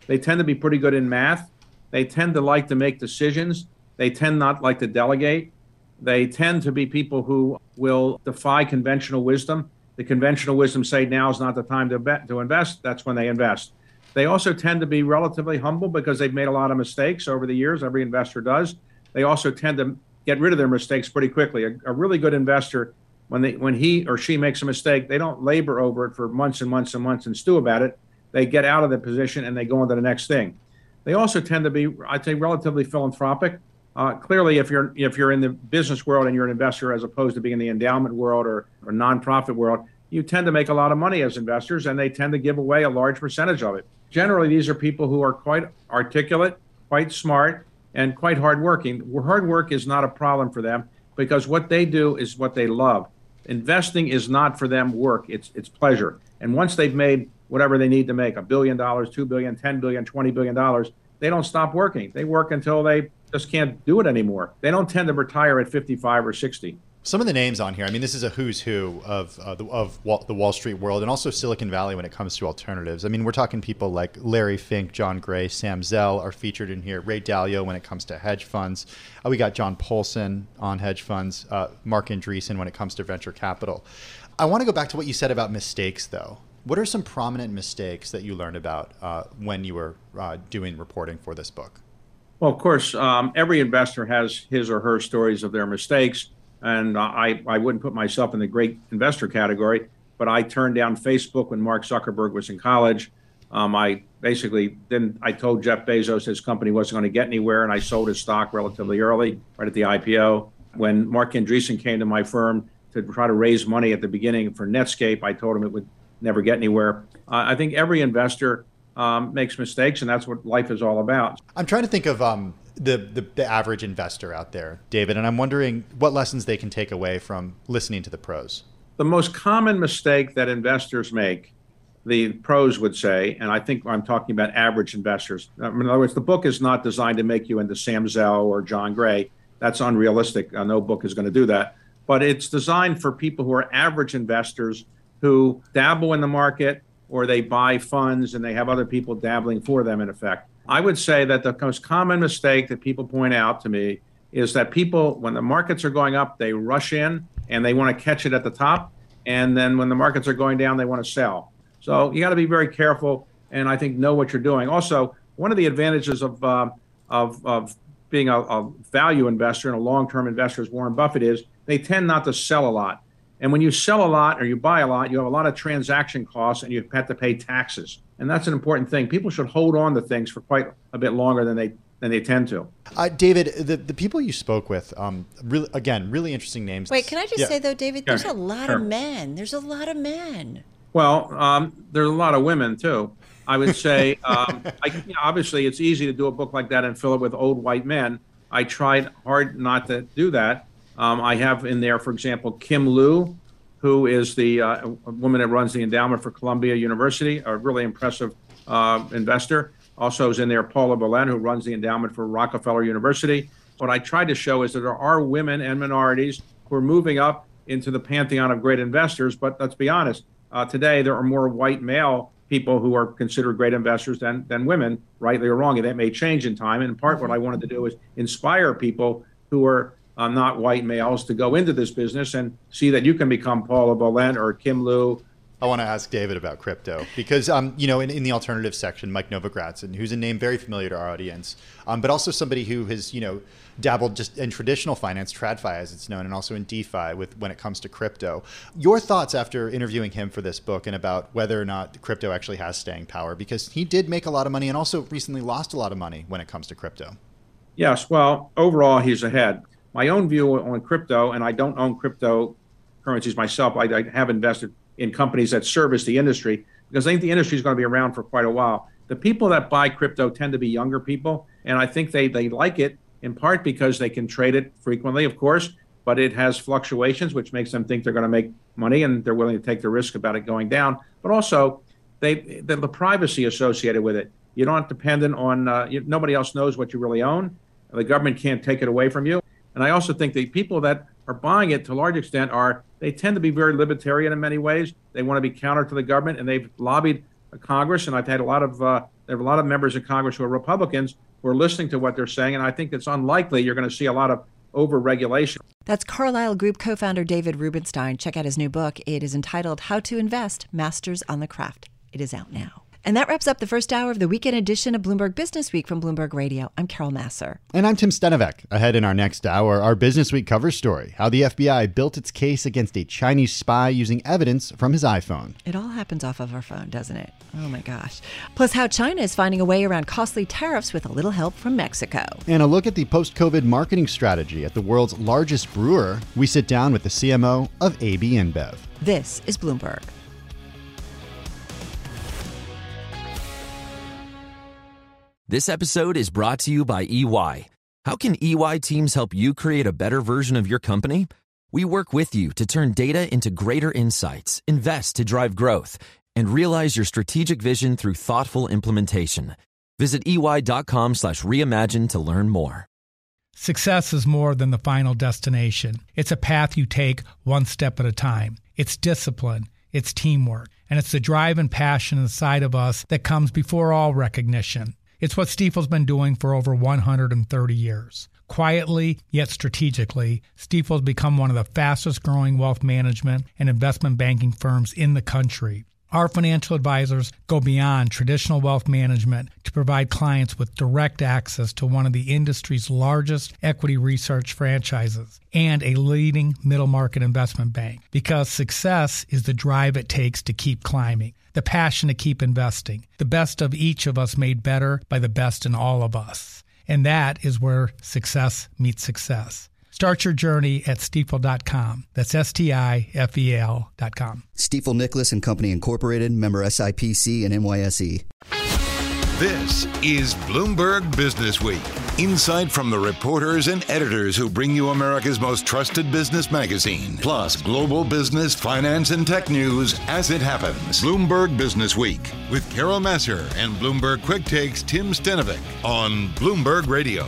S14: They tend to be pretty good in math. They tend to like to make decisions. They tend not like to delegate. They tend to be people who will defy conventional wisdom. The conventional wisdom say now is not the time to bet, to invest. That's when they invest. They also tend to be relatively humble because they've made a lot of mistakes over the years. Every investor does. They also tend to get rid of their mistakes pretty quickly. A, a really good investor, when they when he or she makes a mistake, they don't labor over it for months and months and months and stew about it. They get out of the position and they go on to the next thing. They also tend to be, I'd say, relatively philanthropic. Uh, clearly, if you're if you're in the business world and you're an investor as opposed to being in the endowment world or, or nonprofit world, you tend to make a lot of money as investors, and they tend to give away a large percentage of it. Generally, these are people who are quite articulate, quite smart, and quite hardworking. Hard work is not a problem for them because what they do is what they love. Investing is not for them work, it's it's pleasure. And once they've made whatever they need to make, a billion dollars, two billion, ten billion, twenty billion dollars, they don't stop working. They work until they just can't do it anymore. They don't tend to retire at fifty-five or sixty.
S5: Some of the names on here, I mean, this is a who's who of uh, the, of Wall, the Wall Street world and also Silicon Valley when it comes to alternatives. I mean, we're talking people like Larry Fink, John Gray, Sam Zell are featured in here. Ray Dalio when it comes to hedge funds. Uh, we got John Paulson on hedge funds. Uh, Marc Andreessen when it comes to venture capital. I want to go back to what you said about mistakes, though. What are some prominent mistakes that you learned about uh, when you were uh, doing reporting for this book?
S14: Well, of course, um, every investor has his or her stories of their mistakes. And uh, I, I wouldn't put myself in the great investor category, but I turned down Facebook when Mark Zuckerberg was in college. Um, I basically then I told Jeff Bezos his company wasn't going to get anywhere, and I sold his stock relatively early, right at the I P O. When Marc Andreessen came to my firm to try to raise money at the beginning for Netscape, I told him it would never get anywhere. Uh, I think every investor um, makes mistakes, and that's what life is all about.
S5: I'm trying to think of um, the, the the average investor out there, David, and I'm wondering what lessons they can take away from listening to the pros.
S14: The most common mistake that investors make, the pros would say, and I think I'm talking about average investors. In other words, the book is not designed to make you into Sam Zell or John Gray. That's unrealistic. Uh, no book is going to do that. But it's designed for people who are average investors who dabble in the market, or they buy funds and they have other people dabbling for them, in effect. I would say that the most common mistake that people point out to me is that people, when the markets are going up, they rush in and they want to catch it at the top. And then when the markets are going down, they want to sell. So you got to be very careful and I think know what you're doing. Also, one of the advantages of uh, of, of being a, a value investor and a long-term investor, as Warren Buffett is, they tend not to sell a lot. And when you sell a lot or you buy a lot, you have a lot of transaction costs and you have to pay taxes. And that's an important thing. People should hold on to things for quite a bit longer than they than they tend to.
S5: Uh, David, the, the people you spoke with, um, really, again, really interesting names.
S9: Wait, can I just
S5: yeah.
S9: say, though, David, there's
S14: Yeah,
S9: a lot
S14: sure.
S9: of men. There's a lot of men.
S14: Well, um, there's a lot of women, too. I would say, um, I, you know, obviously, it's easy to do a book like that and fill it with old white men. I tried hard not to do that. Um, I have in there, for example, Kim Liu, who is the uh, woman that runs the endowment for Columbia University, a really impressive uh, investor. Also is in there Paula Berlin, who runs the endowment for Rockefeller University. What I tried to show is that there are women and minorities who are moving up into the pantheon of great investors. But let's be honest, uh, today there are more white male people who are considered great investors than, than women, rightly or wrongly. That may change in time. And in part, what I wanted to do is inspire people who are Uh, not white males to go into this business and see that you can become Paula Berlin or Kim Liu.
S5: I want to ask David about crypto because, um, you know, in, in the alternative section, Mike Novogratz, who's a name very familiar to our audience, um, but also somebody who has, you know, dabbled just in traditional finance, TradFi as it's known, and also in DeFi with when it comes to crypto. Your thoughts after interviewing him for this book and about whether or not crypto actually has staying power, because he did make a lot of money and also recently lost a lot of money when it comes to crypto.
S14: Yes, well, overall, he's ahead. My own view on crypto, and I don't own cryptocurrencies myself. I, I have invested in companies that service the industry because I think the industry is going to be around for quite a while. The people that buy crypto tend to be younger people, and I think they, they like it in part because they can trade it frequently, of course, but it has fluctuations, which makes them think they're going to make money and they're willing to take the risk about it going down. But also, they the, the privacy associated with it. You're not dependent on, uh, you, nobody else knows what you really own. The government can't take it away from you. And I also think the people that are buying it to a large extent are, they tend to be very libertarian in many ways. They want to be counter to the government, and they've lobbied Congress. And I've had a lot of uh, There are a lot of members of Congress who are Republicans who are listening to what they're saying, and I think it's unlikely you're going to see a lot of over-regulation.
S2: That's Carlyle Group co-founder David Rubenstein. Check out his new book. It is entitled How to Invest, Masters on the Craft. It is out now. And that wraps up the first hour of the weekend edition of Bloomberg Business Week from Bloomberg Radio. I'm Carol Masser.
S5: And I'm Tim Stenovec. Ahead in our next hour, our Business Week cover story, how the F B I built its case against a Chinese spy using evidence from his iPhone.
S2: It all happens off of our phone, doesn't it? Oh my gosh. Plus how China is finding a way around costly tariffs with a little help from Mexico.
S5: And a look at the post-COVID marketing strategy at the world's largest brewer. We sit down with the C M O of A B InBev.
S2: This is Bloomberg.
S1: This episode is brought to you by E Y. How can E Y teams help you create a better version of your company? We work with you to turn data into greater insights, invest to drive growth, and realize your strategic vision through thoughtful implementation. Visit E Y dot com slash reimagine to learn more.
S10: Success is more than the final destination. It's a path you take one step at a time. It's discipline, it's teamwork, and it's the drive and passion inside of us that comes before all recognition. It's what Stifel's been doing for over one hundred thirty years. Quietly, yet strategically, Stifel's become one of the fastest growing wealth management and investment banking firms in the country. Our financial advisors go beyond traditional wealth management to provide clients with direct access to one of the industry's largest equity research franchises and a leading middle market investment bank. Because success is the drive it takes to keep climbing, the passion to keep investing, the best of each of us made better by the best in all of us. And that is where success meets success. Start your journey at Stifel dot com. That's S T I F E L dot com.
S11: Stifel Nicholas and Company Incorporated, member S I P C and N Y S E.
S4: This is Bloomberg Business Week. Insight from the reporters and editors who bring you America's most trusted business magazine. Plus, global business, finance, and tech news as it happens. Bloomberg Business Week with Carol Masser and Bloomberg Quick Takes Tim Stenovec on Bloomberg Radio.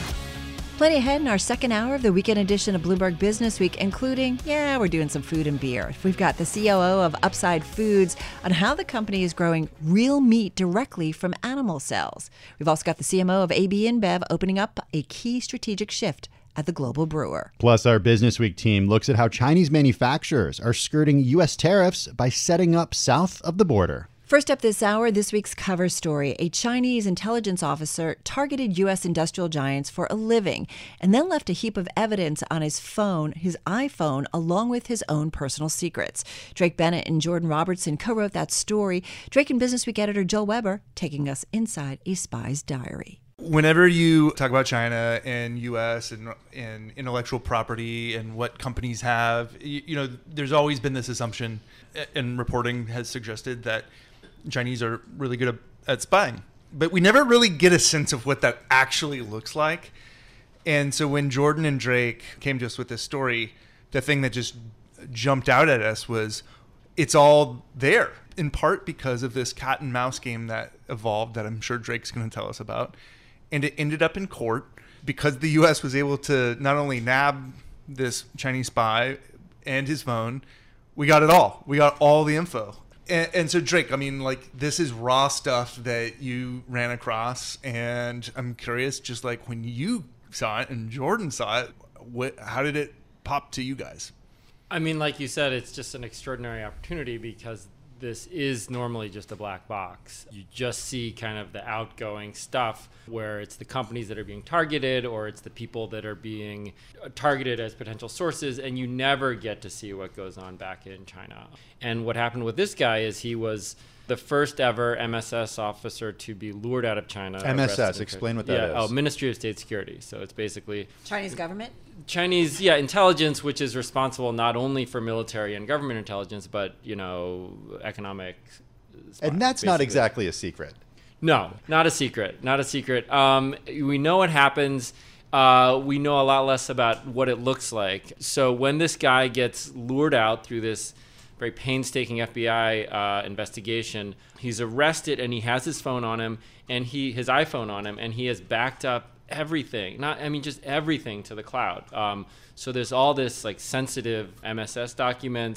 S2: Plenty ahead in our second hour of the weekend edition of Bloomberg Business Week, including, yeah, we're doing some food and beer. We've got the C O O of Upside Foods on how the company is growing real meat directly from animal cells. We've also got the C M O of A B InBev opening up a key strategic shift at the global brewer.
S5: Plus, our Business Week team looks at how Chinese manufacturers are skirting U S tariffs by setting up south of the border.
S2: First up this hour, this week's cover story. A Chinese intelligence officer targeted U S industrial giants for a living and then left a heap of evidence on his phone, his iPhone, along with his own personal secrets. Drake Bennett and Jordan Robertson co-wrote that story. Drake and Business Week editor Joel Weber taking us inside a spy's diary.
S13: Whenever you talk about China and U S and, and intellectual property and what companies have, you, you know, there's always been this assumption, and reporting has suggested that Chinese are really good at spying. But we never really get a sense of what that actually looks like. And so when Jordan and Drake came to us with this story, the thing that just jumped out at us was it's all there, in part because of this cat and mouse game that evolved that I'm sure Drake's going to tell us about. And it ended up in court because the U S was able to not only nab this Chinese spy and his phone, we got it all. We got all the info. And, and so, Drake, I mean, like, this is raw stuff that you ran across. And I'm curious, just like when you saw it and Jordan saw it, what, how did it pop to you guys?
S15: I mean, like you said, it's just an extraordinary opportunity because this is normally just a black box. You just see kind of the outgoing stuff where it's the companies that are being targeted or it's the people that are being targeted as potential sources, and you never get to see what goes on back in China. And what happened with this guy is he was the first ever M S S officer to be lured out of China.
S5: M S S, explain what that
S15: yeah,
S5: is.
S15: Oh, Ministry of State Security. So it's basically
S2: Chinese government?
S15: Chinese, yeah, intelligence, which is responsible not only for military and government intelligence, but, you know, economic spy,
S5: And that's
S15: basically.
S5: not exactly a secret.
S15: No, not a secret. Not a secret. Um, we know what happens. Uh, we know a lot less about what it looks like. So when this guy gets lured out through this very painstaking F B I uh, investigation, he's arrested and he has his phone on him and he his iPhone on him, and he has backed up everything. Not, I mean, just everything to the cloud. Um, so there's all this like sensitive M S S documents.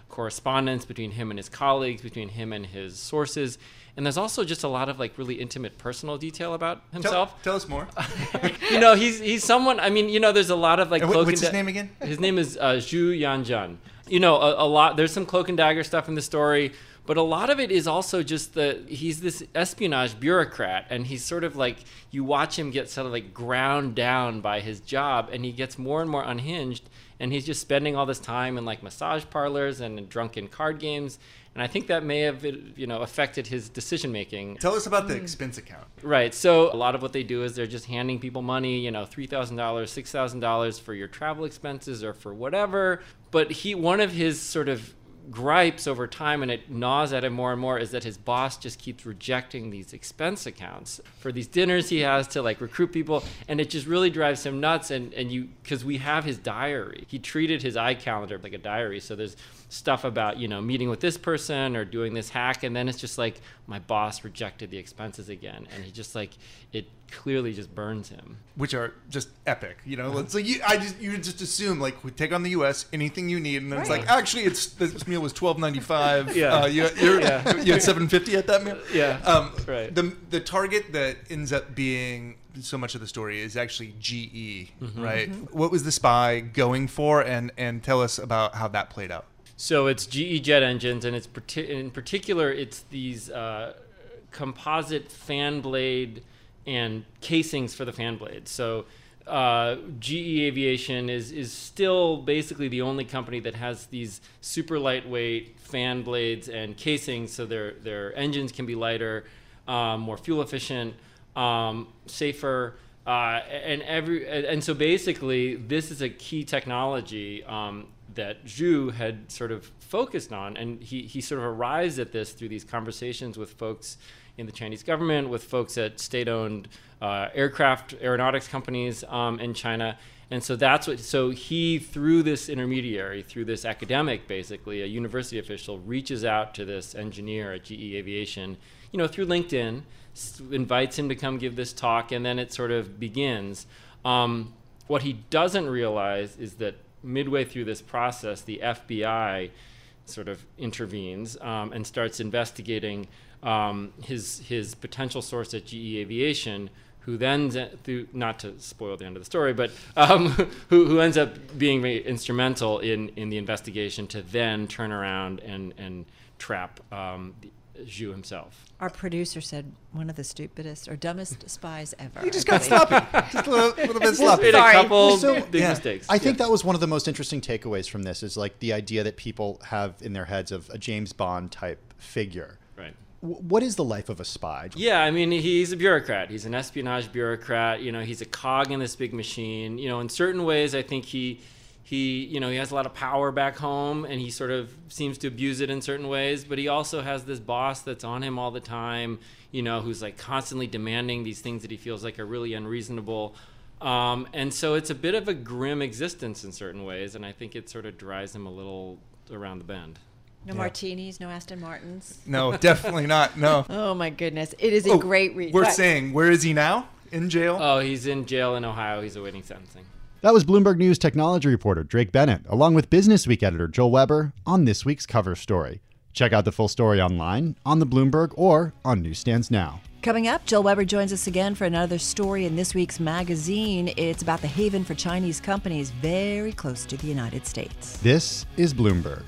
S15: correspondence between him and his colleagues, between him and his sources. And there's also just a lot of like really intimate personal detail about himself.
S13: Tell, tell us more.
S15: You know, he's he's someone, I mean, you know, there's a lot of like
S13: And
S15: cloak
S13: what's
S15: and
S13: his
S15: da-
S13: name again?
S15: His name is uh, Zhu Yanzhan. You know, a, a lot, there's some cloak and dagger stuff in the story, but a lot of it is also just the, he's this espionage bureaucrat, and he's sort of like, you watch him get sort of like ground down by his job, and he gets more and more unhinged, and he's just spending all this time in like massage parlors and in drunken card games. And I think that may have, you know, affected his decision making.
S13: Tell us about the expense account.
S15: Right. So a lot of what they do is they're just handing people money, you know, three thousand dollars, six thousand dollars for your travel expenses or for whatever. But he, one of his sort of gripes over time, and it gnaws at him more and more, is that his boss just keeps rejecting these expense accounts for these dinners he has to like recruit people, and it just really drives him nuts. And and you, because we have his diary, he treated his iCalendar like a diary. So there's stuff about, you know, meeting with this person or doing this hack, and then it's just like, my boss rejected the expenses again, and he just like, it clearly just burns him.
S13: Which are just epic, you know. It's like you, I just you just assume like we take on the U S anything you need, and then it's
S15: Right.
S13: like actually it's this meal was twelve ninety-five.
S15: Yeah.
S13: uh, you, you're,
S15: Yeah.
S13: you had seven fifty at that meal.
S15: Yeah,
S13: um,
S15: right.
S13: The the target that ends up being so much of the story is actually G E,
S15: Mhm.
S13: right?
S15: Mhm.
S13: What was the spy going for, and and tell us about how that played out.
S15: So it's G E jet engines, and it's parti- in particular, it's these uh, composite fan blade and casings for the fan blades. So uh, G E Aviation is is still basically the only company that has these super lightweight fan blades and casings, so their their engines can be lighter, um, more fuel efficient, um, safer. Uh, and every and so basically, this is a key technology um, that Zhu had sort of focused on, and he he sort of arrives at this through these conversations with folks in the Chinese government, with folks at state-owned uh, aircraft aeronautics companies um, in China. And so that's what. So he, through this intermediary, through this academic, basically a university official, reaches out to this engineer at G E Aviation, you know, through LinkedIn, invites him to come give this talk, and then it sort of begins. Um, what he doesn't realize is that midway through this process, the F B I sort of intervenes um, and starts investigating um, his his potential source at G E Aviation, who then, through, not to spoil the end of the story, but um, who, who ends up being very instrumental in, in the investigation to then turn around and, and trap um, Zhu himself.
S9: Our producer said one of the stupidest or dumbest spies ever.
S5: You just got sloppy. Just a little, little bit sloppy.
S15: Made a couple
S5: So-
S15: big
S5: yeah.
S15: mistakes.
S5: I think
S15: Yeah.
S5: that was one of the most interesting takeaways from this is like the idea that people have in their heads of a James Bond type figure.
S15: Right.
S5: W- what is the life of a spy?
S15: Yeah, I mean, he's a bureaucrat. He's an espionage bureaucrat. You know, he's a cog in this big machine. You know, in certain ways, I think he, he, you know, he has a lot of power back home, and he sort of seems to abuse it in certain ways. But he also has this boss that's on him all the time. You know, who's like constantly demanding these things that he feels like are really unreasonable. Um, and so it's a bit of a grim existence in certain ways, and I think it sort of drives him a little around the bend.
S9: No
S13: Yeah.
S9: martinis, no Aston Martins.
S13: No, definitely not. No.
S9: Oh my goodness, it is a
S13: Oh,
S9: great read.
S13: We're
S9: What?
S13: saying, where is he now? In jail?
S15: Oh, he's in jail in Ohio. He's awaiting sentencing.
S5: That was Bloomberg News technology reporter Drake Bennett, along with Business Week editor Joel Weber, on this week's cover story. Check out the full story online, on the Bloomberg, or on newsstands now.
S2: Coming up, Joel Weber joins us again for another story in this week's magazine. It's about the haven for Chinese companies very close to the United States.
S5: This is Bloomberg.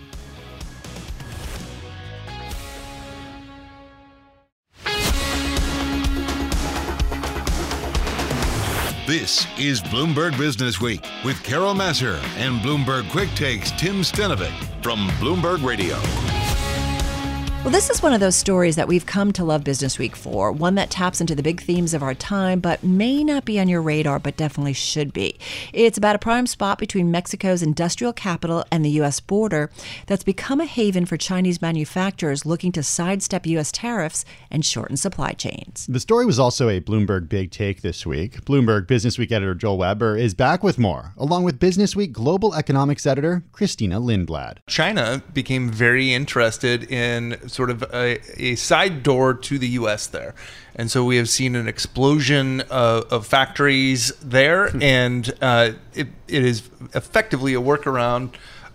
S4: This is Bloomberg Business Week with Carol Massar and Bloomberg Quick Takes Tim Stenovic from Bloomberg Radio.
S2: Well, this is one of those stories that we've come to love Business Week for, one that taps into the big themes of our time, but may not be on your radar, but definitely should be. It's about a prime spot between Mexico's industrial capital and the U S border that's become a haven for Chinese manufacturers looking to sidestep U S tariffs and shorten supply chains.
S5: The story was also a Bloomberg Big Take this week. Bloomberg Business Week editor Joel Weber is back with more, along with Business Week global economics editor Christina Lindblad.
S13: China became very interested in sort of a, a side door to the U S there. And so we have seen an explosion of, of factories there, and uh, it, it is effectively a workaround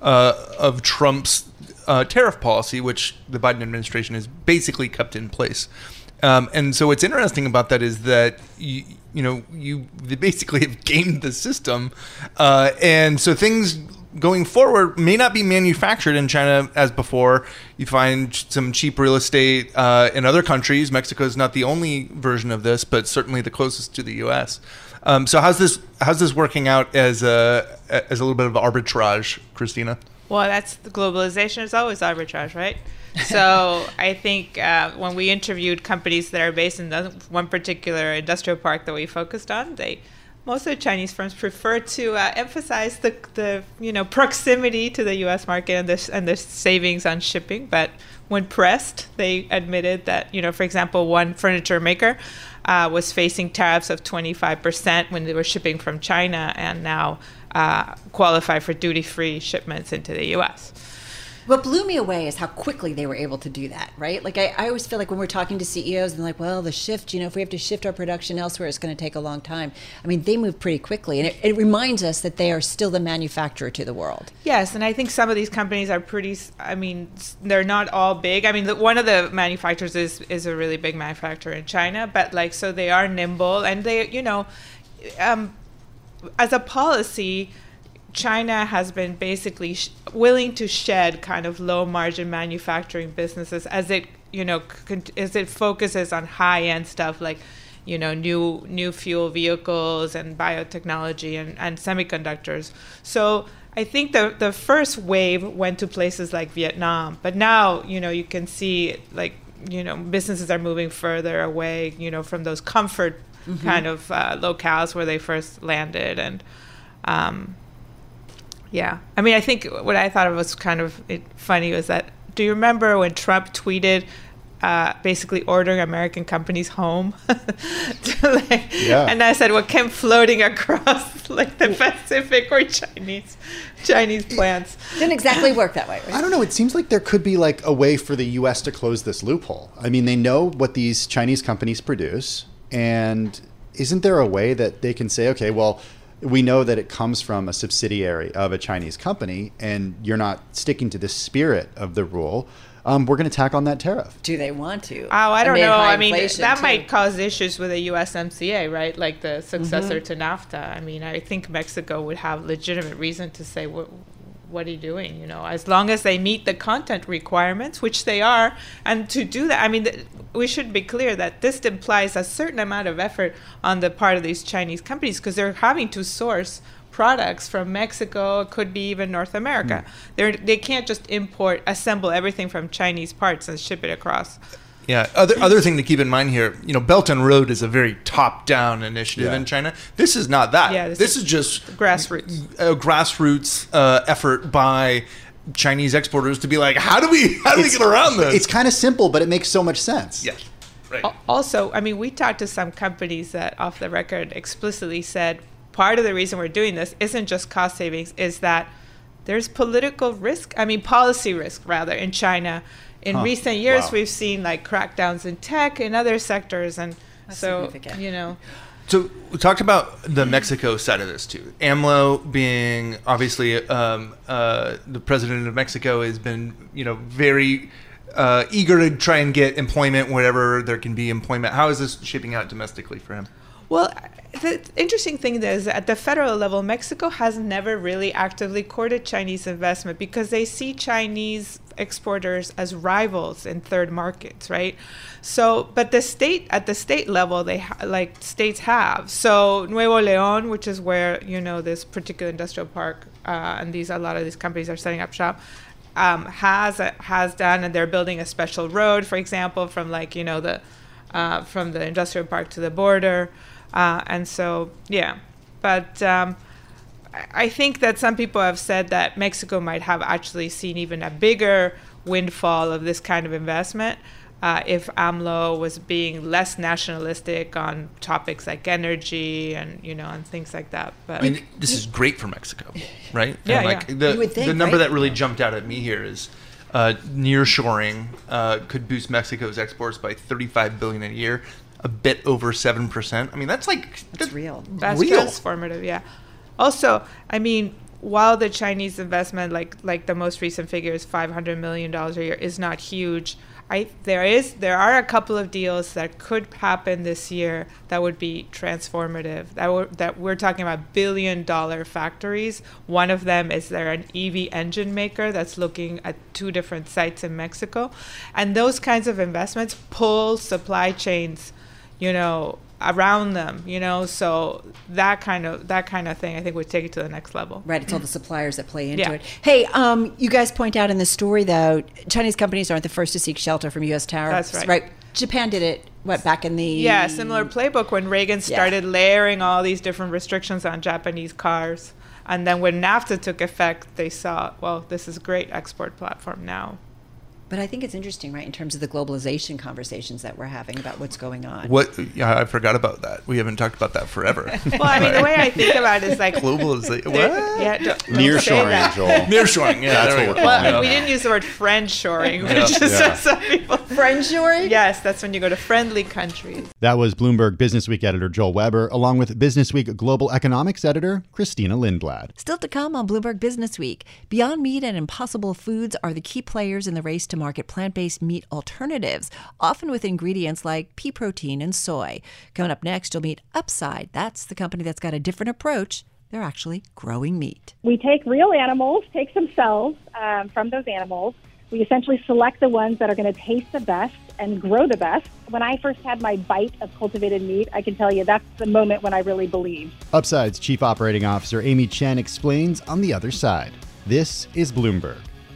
S13: uh, of Trump's uh, tariff policy, which the Biden administration has basically kept in place. Um, and so what's interesting about that is that you, you know you they basically have gamed the system, uh, and so things going forward may not be manufactured in China as before. You find some cheap real estate uh, in other countries. Mexico is not the only version of this, but certainly the closest to the U S. Um, so how's this how's this working out as a as a little bit of arbitrage, Christina?
S16: Well, that's the globalization is always arbitrage, right? So I think uh, when we interviewed companies that are based in the, one particular industrial park that we focused on, they most of the Chinese firms prefer to uh, emphasize the the you know proximity to the U S market and the and the savings on shipping. But when pressed, they admitted that you know, for example, one furniture maker uh, was facing tariffs of twenty-five percent when they were shipping from China, and now uh, qualify for duty-free shipments into the U S.
S9: What blew me away is how quickly they were able to do that, right? Like, I, I always feel like when we're talking to C E Os and they're like, well, the shift, you know, if we have to shift our production elsewhere, it's going to take a long time. I mean, they move pretty quickly. And it, it reminds us that they are still the manufacturer to the world.
S16: Yes, and I think some of these companies are pretty, I mean, they're not all big. I mean, the, one of the manufacturers is, is a really big manufacturer in China, but like, so they are nimble and they, you know, um, as a policy, China has been basically sh- willing to shed kind of low margin manufacturing businesses as it, you know, con- as it focuses on high end stuff like, you know, new new fuel vehicles and biotechnology and, and semiconductors. So I think the the first wave went to places like Vietnam, but now, you know, you can see like, you know, businesses are moving further away, you know, from those comfort mm-hmm. kind of uh, locales where they first landed. And um yeah. I mean, I think what I thought was kind of funny was that, do you remember when Trump tweeted uh, basically ordering American companies home? like, yeah. And I said, what came floating across like the Pacific or Chinese Chinese plants?
S9: Didn't exactly work that way, right?
S5: I don't know. It seems like there could be like a way for the U S to close this loophole. I mean, they know what these Chinese companies produce. And isn't there a way that they can say, okay, well, we know that it comes from a subsidiary of a Chinese company, and you're not sticking to the spirit of the rule. Um, we're going to tack on that tariff.
S9: Do they want to?
S16: Oh, I don't know. I mean, that
S9: too.
S16: might cause issues with the U S M C A, right? Like the successor
S9: Mm-hmm.
S16: to NAFTA. I mean, I think Mexico would have legitimate reason to say, what, what are you doing? You know, as long as they meet the content requirements, which they are, and to do that, I mean, th- we should be clear that this implies a certain amount of effort on the part of these Chinese companies because they're having to source products from Mexico, could be even North America. Mm. They're, they can't just import, assemble everything from Chinese parts and ship it across.
S13: Yeah. Other other thing to keep in mind here, you know, Belt and Road is a very top-down initiative yeah. in China. This is not that.
S16: Yeah, this,
S13: this
S16: is,
S13: is just
S16: grassroots.
S13: A grassroots uh, effort by Chinese exporters to be like, how do we how do it's, we get around this?
S5: It's kind of simple, but it makes so much sense.
S13: Yeah. Right.
S16: Also, I mean, we talked to some companies that off the record explicitly said part of the reason we're doing this isn't just cost savings, is that there's political risk, I mean, policy risk rather, in China. In huh. recent years, wow. we've seen like crackdowns in tech and other sectors. And That's so, you know.
S13: So we talked about the Mexico side of this too. AMLO being obviously um, uh, the president of Mexico has been, you know, very uh, eager to try and get employment wherever there can be employment. How is this shaping out domestically for him?
S16: Well, the interesting thing is at the federal level, Mexico has never really actively courted Chinese investment because they see Chinese exporters as rivals in third markets, right? So, but the state at the state level, they ha- like states have. So Nuevo León, which is where you know this particular industrial park, uh, and these a lot of these companies are setting up shop, um, has a, has done, and they're building a special road, for example, from like you know the uh, from the industrial park to the border. Uh, and so, yeah, but um, I think that some people have said that Mexico might have actually seen even a bigger windfall of this kind of investment uh, if AMLO was being less nationalistic on topics like energy and, you know, and things like that. But
S13: I mean, this is great for Mexico, right?
S16: Yeah,
S13: and like
S16: yeah.
S13: The,
S9: You would think,
S13: the number
S9: right?
S13: that really jumped out at me here is uh, nearshoring uh, could boost Mexico's exports by thirty-five billion dollars a year. A bit over seven percent. I mean, that's like...
S9: That's real.
S16: That's
S13: real.
S16: transformative, yeah. Also, I mean, while the Chinese investment, like like the most recent figure is five hundred million dollars a year, is not huge, I there is there are a couple of deals that could happen this year that would be transformative. That we're, that we're talking about billion dollar factories. One of them is there an E V engine maker that's looking at two different sites in Mexico, and those kinds of investments pull supply chains, you know, around them, you know, so that kind of that kind of thing I think would take it to the next level.
S9: Right, it's all the suppliers that play into
S16: Yeah.
S9: it. Hey, um, you guys point out in the story, though, Chinese companies aren't the first to seek shelter from U S tariffs.
S16: That's right.
S9: Japan did it, what, back in the...
S16: Yeah, similar playbook when Reagan started
S9: Yeah.
S16: layering all these different restrictions on Japanese cars. And then when NAFTA took effect, they saw, well, this is a great export platform now.
S9: But I think it's interesting, right, in terms of the globalization conversations that we're having about what's going on.
S13: What? Yeah, I forgot about that. We haven't talked about that forever.
S16: Well, I mean, the way I think about it is like...
S13: Globalization. What?
S16: Yeah, don't, don't
S5: Nearshoring,
S16: say that.
S5: Joel.
S13: Nearshoring, yeah.
S5: That's
S13: there
S5: what
S13: we
S5: we're
S13: go.
S5: calling
S16: Well,
S5: it.
S16: we didn't use the word friendshoring,
S13: Yeah.
S16: which is
S5: Yeah.
S16: what some people...
S9: Friendshoring?
S16: Yes, that's when you go to friendly countries.
S5: That was Bloomberg Businessweek editor Joel Weber, along with Businessweek Global Economics editor Christina Lindblad.
S2: Still to come on Bloomberg Business Week, Beyond Meat and Impossible Foods are the key players in the race to market plant-based meat alternatives, often with ingredients like pea protein and soy. Coming up next, you'll meet Upside. That's the company that's got a different approach. They're actually growing meat.
S17: We take real animals, take some cells um, from those animals. We essentially select the ones that are going to taste the best and grow the best. When I first had my bite of cultivated meat, I can tell you that's the moment when I really believed.
S5: Upside's Chief Operating Officer Amy Chen explains on the other side. This is Bloomberg.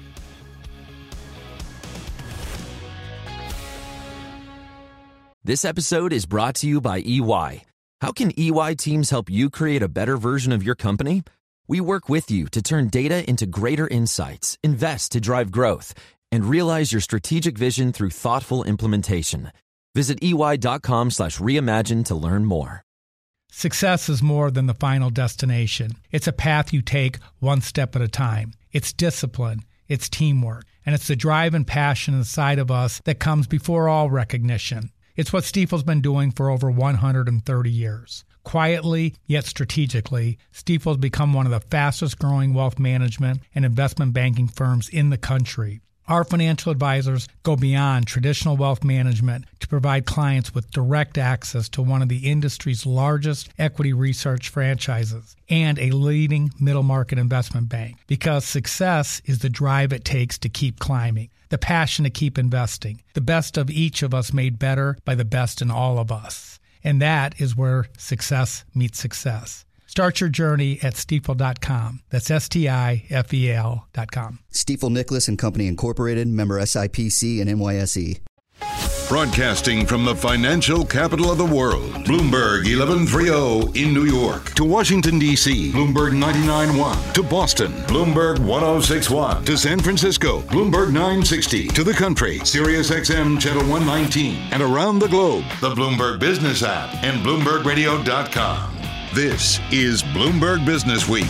S1: This episode is brought to you by E Y. How can E Y teams help you create a better version of your company? We work with you to turn data into greater insights, invest to drive growth, and realize your strategic vision through thoughtful implementation. Visit ey.com slash reimagine to learn more.
S10: Success is more than the final destination. It's a path you take one step at a time. It's discipline, it's teamwork, and it's the drive and passion inside of us that comes before all recognition. It's what Stifel's been doing for over one hundred thirty years. Quietly, yet strategically, Stifel's become one of the fastest growing wealth management and investment banking firms in the country. Our financial advisors go beyond traditional wealth management to provide clients with direct access to one of the industry's largest equity research franchises and a leading middle market investment bank. Because success is the drive it takes to keep climbing, the passion to keep investing, the best of each of us made better by the best in all of us. And that is where success meets success. Start your journey at stifel dot com. That's S T I F E L dot com.
S11: Stifel Nicholas and Company Incorporated, member S I P C and N Y S E.
S4: Broadcasting from the financial capital of the world, Bloomberg eleven thirty in New York. To Washington, D C, Bloomberg ninety-nine point one. To Boston, Bloomberg ten sixty-one. To San Francisco, Bloomberg nine sixty. To the country, Sirius X M Channel one nineteen. And around the globe, the Bloomberg Business app and Bloomberg Radio dot com. This is Bloomberg Business Week.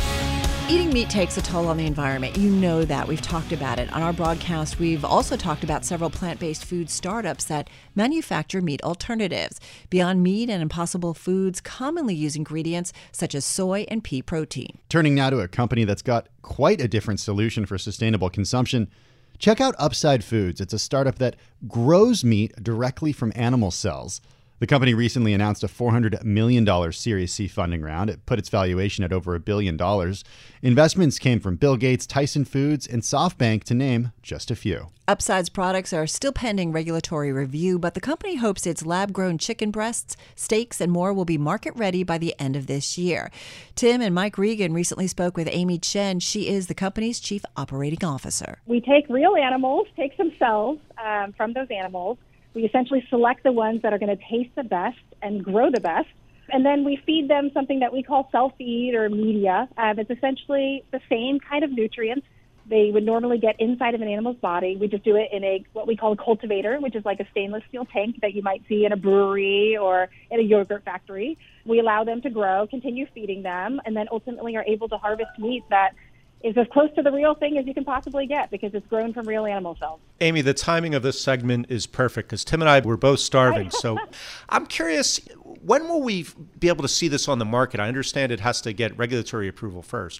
S2: Eating meat takes a toll on the environment. You know that. We've talked about it. On our broadcast, we've also talked about several plant-based food startups that manufacture meat alternatives. Beyond Meat and Impossible Foods commonly use ingredients such as soy and pea protein.
S5: Turning now to a company that's got quite a different solution for sustainable consumption. Check out Upside Foods. It's a startup that grows meat directly from animal cells. The company recently announced a four hundred million dollars Series C funding round. It put its valuation at over a billion dollars. Investments came from Bill Gates, Tyson Foods, and SoftBank, to name just a few.
S2: Upside's products are still pending regulatory review, but the company hopes its lab-grown chicken breasts, steaks, and more will be market-ready by the end of this year. Tim and Mike Regan recently spoke with Amy Chen. She is the company's chief operating officer.
S17: We take real animals, take some cells um, from those animals. We essentially select the ones that are going to taste the best and grow the best. And then we feed them something that we call cell feed or media. Um, it's essentially the same kind of nutrients they would normally get inside of an animal's body. We just do it in a what we call a cultivator, which is like a stainless steel tank that you might see in a brewery or in a yogurt factory. We allow them to grow, continue feeding them, and then ultimately are able to harvest meat that is as close to the real thing as you can possibly get because it's grown from real animal cells.
S7: Amy, the timing of this segment is perfect because Tim and I were both starving. So I'm curious, when will we be able to see this on the market? I understand it has to get regulatory approval first, right?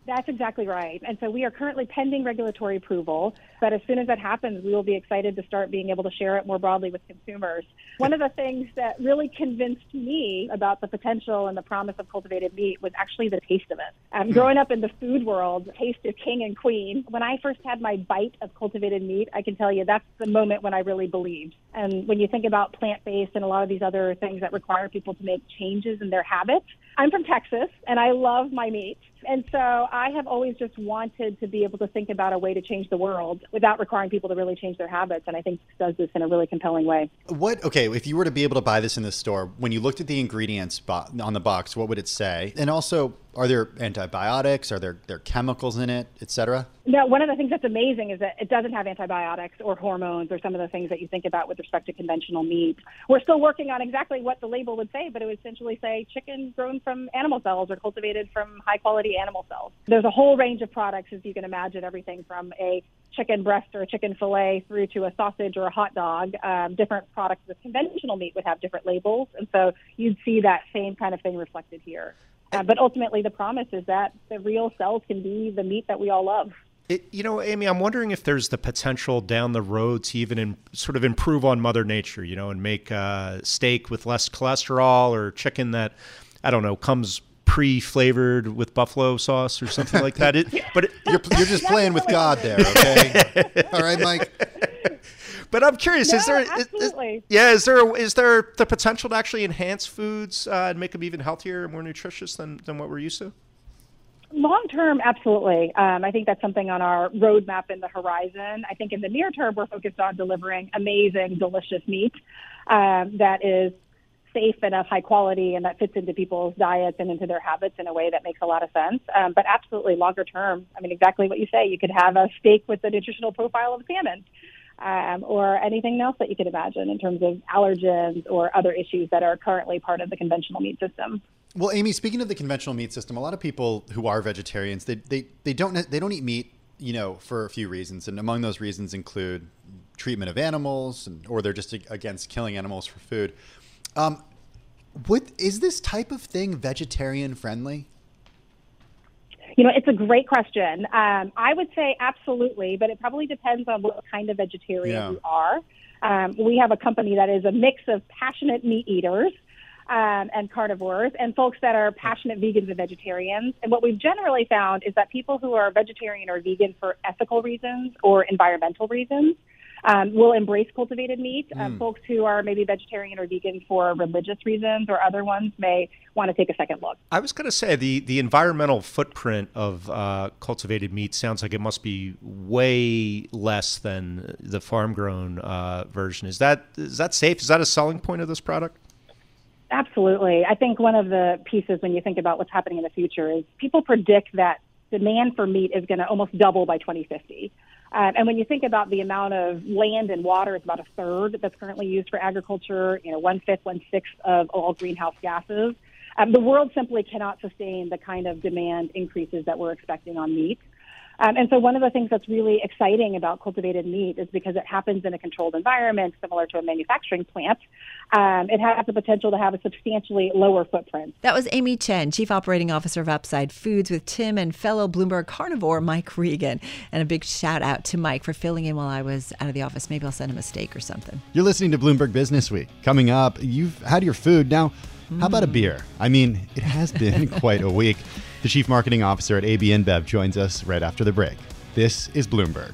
S17: That's exactly right. And so we are currently pending regulatory approval, but as soon as that happens, we will be excited to start being able to share it more broadly with consumers. One of the things that really convinced me about the potential and the promise of cultivated meat was actually the taste of it. Um, growing up in the food world, taste is king and queen. When I first had my bite of cultivated meat, I can tell you that's the moment when I really believed. And when you think about plant-based and a lot of these other things that require people to make changes in their habits, I'm from Texas, and I love my meat. And so I have always just wanted to be able to think about a way to change the world without requiring people to really change their habits. And I think this does this in a really compelling way.
S5: What, okay, if you were to be able to buy this in the store, when you looked at the ingredients bo- on the box, what would it say? And also, are there antibiotics? Are there, there chemicals in it, et cetera?
S17: No, one of the things that's amazing is that it doesn't have antibiotics or hormones or some of the things that you think about with respect to conventional meat. We're still working on exactly what the label would say, but it would essentially say chicken grown from animal cells or cultivated from high-quality animal cells. There's a whole range of products, as you can imagine, everything from a chicken breast or a chicken fillet through to a sausage or a hot dog. Um, different products with conventional meat would have different labels, and so you'd see that same kind of thing reflected here. Uh, but ultimately, the promise is that the real cells can be the meat that we all love.
S7: It, you know, Amy, I'm wondering if there's the potential down the road to even in, sort of improve on Mother Nature, you know, and make uh, steak with less cholesterol or chicken that, I don't know, comes pre-flavored with buffalo sauce or something like that. It, but it,
S5: you're, you're just playing with God there, okay? All right, Mike.
S7: But I'm curious,
S17: No,
S7: is there, is, is, yeah, is there, is there the potential to actually enhance foods uh, and make them even healthier and more nutritious than, than what we're used to?
S17: Long term, absolutely. Um, I think that's something on our roadmap in the horizon. I think in the near term, we're focused on delivering amazing, delicious meat um, that is safe and of high quality and that fits into people's diets and into their habits in a way that makes a lot of sense. Um, but absolutely, longer term, I mean, exactly what you say. You could have a steak with the nutritional profile of salmon. Um, or anything else that you could imagine in terms of allergens or other issues that are currently part of the conventional meat system.
S5: Well, Amy, speaking of the conventional meat system, a lot of people who are vegetarians, they they, they don't they don't eat meat, you know, for a few reasons, and among those reasons include treatment of animals, and, or they're just against killing animals for food. Um, what is this type of thing vegetarian friendly?
S17: You know, it's a great question. Um, I would say absolutely, but it probably depends on what kind of vegetarian
S5: Yeah.
S17: you are. Um, we have a company that is a mix of passionate meat eaters um, and carnivores and folks that are passionate vegans and vegetarians. And what we've generally found is that people who are vegetarian or vegan for ethical reasons or environmental reasons Um, will embrace cultivated meat. Um,
S7: Mm.
S17: folks who are maybe vegetarian or vegan for religious reasons or other ones may want to take a second look.
S7: I was going to say the, the environmental footprint of uh, cultivated meat sounds like it must be way less than the farm-grown uh, version. Is that is that safe? Is that a selling point of this product?
S17: Absolutely. I think one of the pieces when you think about what's happening in the future is people predict that demand for meat is going to almost double by twenty fifty. Um, and when you think about the amount of land and water, it's about a third that's currently used for agriculture, you know, one-fifth, one-sixth of all greenhouse gases. Um, the world simply cannot sustain the kind of demand increases that we're expecting on meat. Um, and so one of the things that's really exciting about cultivated meat is because it happens in a controlled environment similar to a manufacturing plant. Um, it has the potential to have a substantially lower footprint.
S2: That was Amy Chen, Chief Operating Officer of Upside Foods, with Tim and fellow Bloomberg carnivore Mike Regan. And a big shout out to Mike for filling in while I was out of the office. Maybe I'll send him a steak or something.
S5: You're listening to Bloomberg Business Week. Coming up, you've had your food. Now, how about a beer? I mean, it has been quite a week. The Chief Marketing Officer at A B InBev joins us right after the break. This is Bloomberg.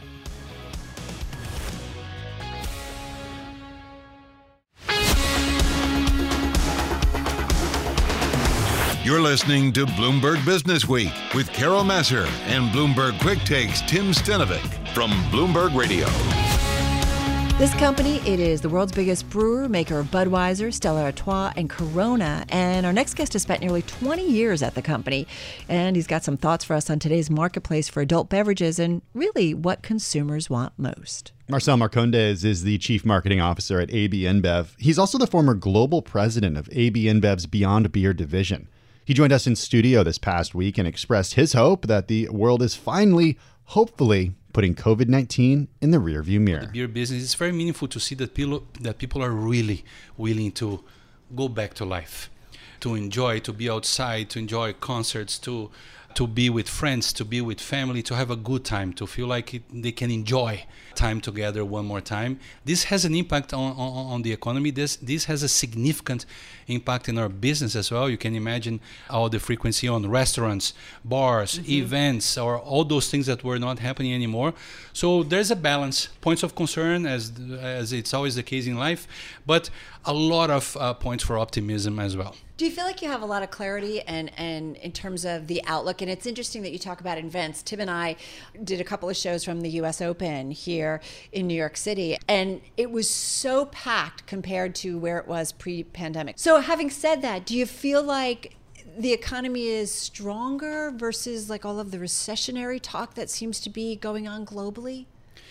S4: You're listening to Bloomberg Business Week with Carol Messer and Bloomberg Quick Takes Tim Stenovic from Bloomberg Radio.
S2: This company, it is the world's biggest brewer, maker of Budweiser, Stella Artois, and Corona. And our next guest has spent nearly twenty years at the company. And he's got some thoughts for us on today's marketplace for adult beverages and really what consumers want most.
S5: Marcel Marcondes is the Chief Marketing Officer at A B InBev. He's also the former global president of A B InBev's Beyond Beer division. He joined us in studio this past week and expressed his hope that the world is finally, hopefully, putting COVID nineteen in the rearview mirror.
S18: The beer business, it's very meaningful to see that people that people are really willing to go back to life, to enjoy, to be outside, to enjoy concerts, to to be with friends, to be with family, to have a good time, to feel like it, they can enjoy time together one more time. This has an impact on, on, on the economy. This, this has a significant impact in our business as well. You can imagine all the frequency on restaurants, bars, mm-hmm. events, or all those things that were not happening anymore. So there's a balance, points of concern, as as it's always the case in life, but a lot of uh, points for optimism as well.
S9: Do you feel like you have a lot of clarity and, and in terms of the outlook? And it's interesting that you talk about events. Tim and I did a couple of shows from the U S Open here in New York City, and it was so packed compared to where it was pre-pandemic. So having said that, do you feel like the economy is stronger versus like all of the recessionary talk that seems to be going on globally?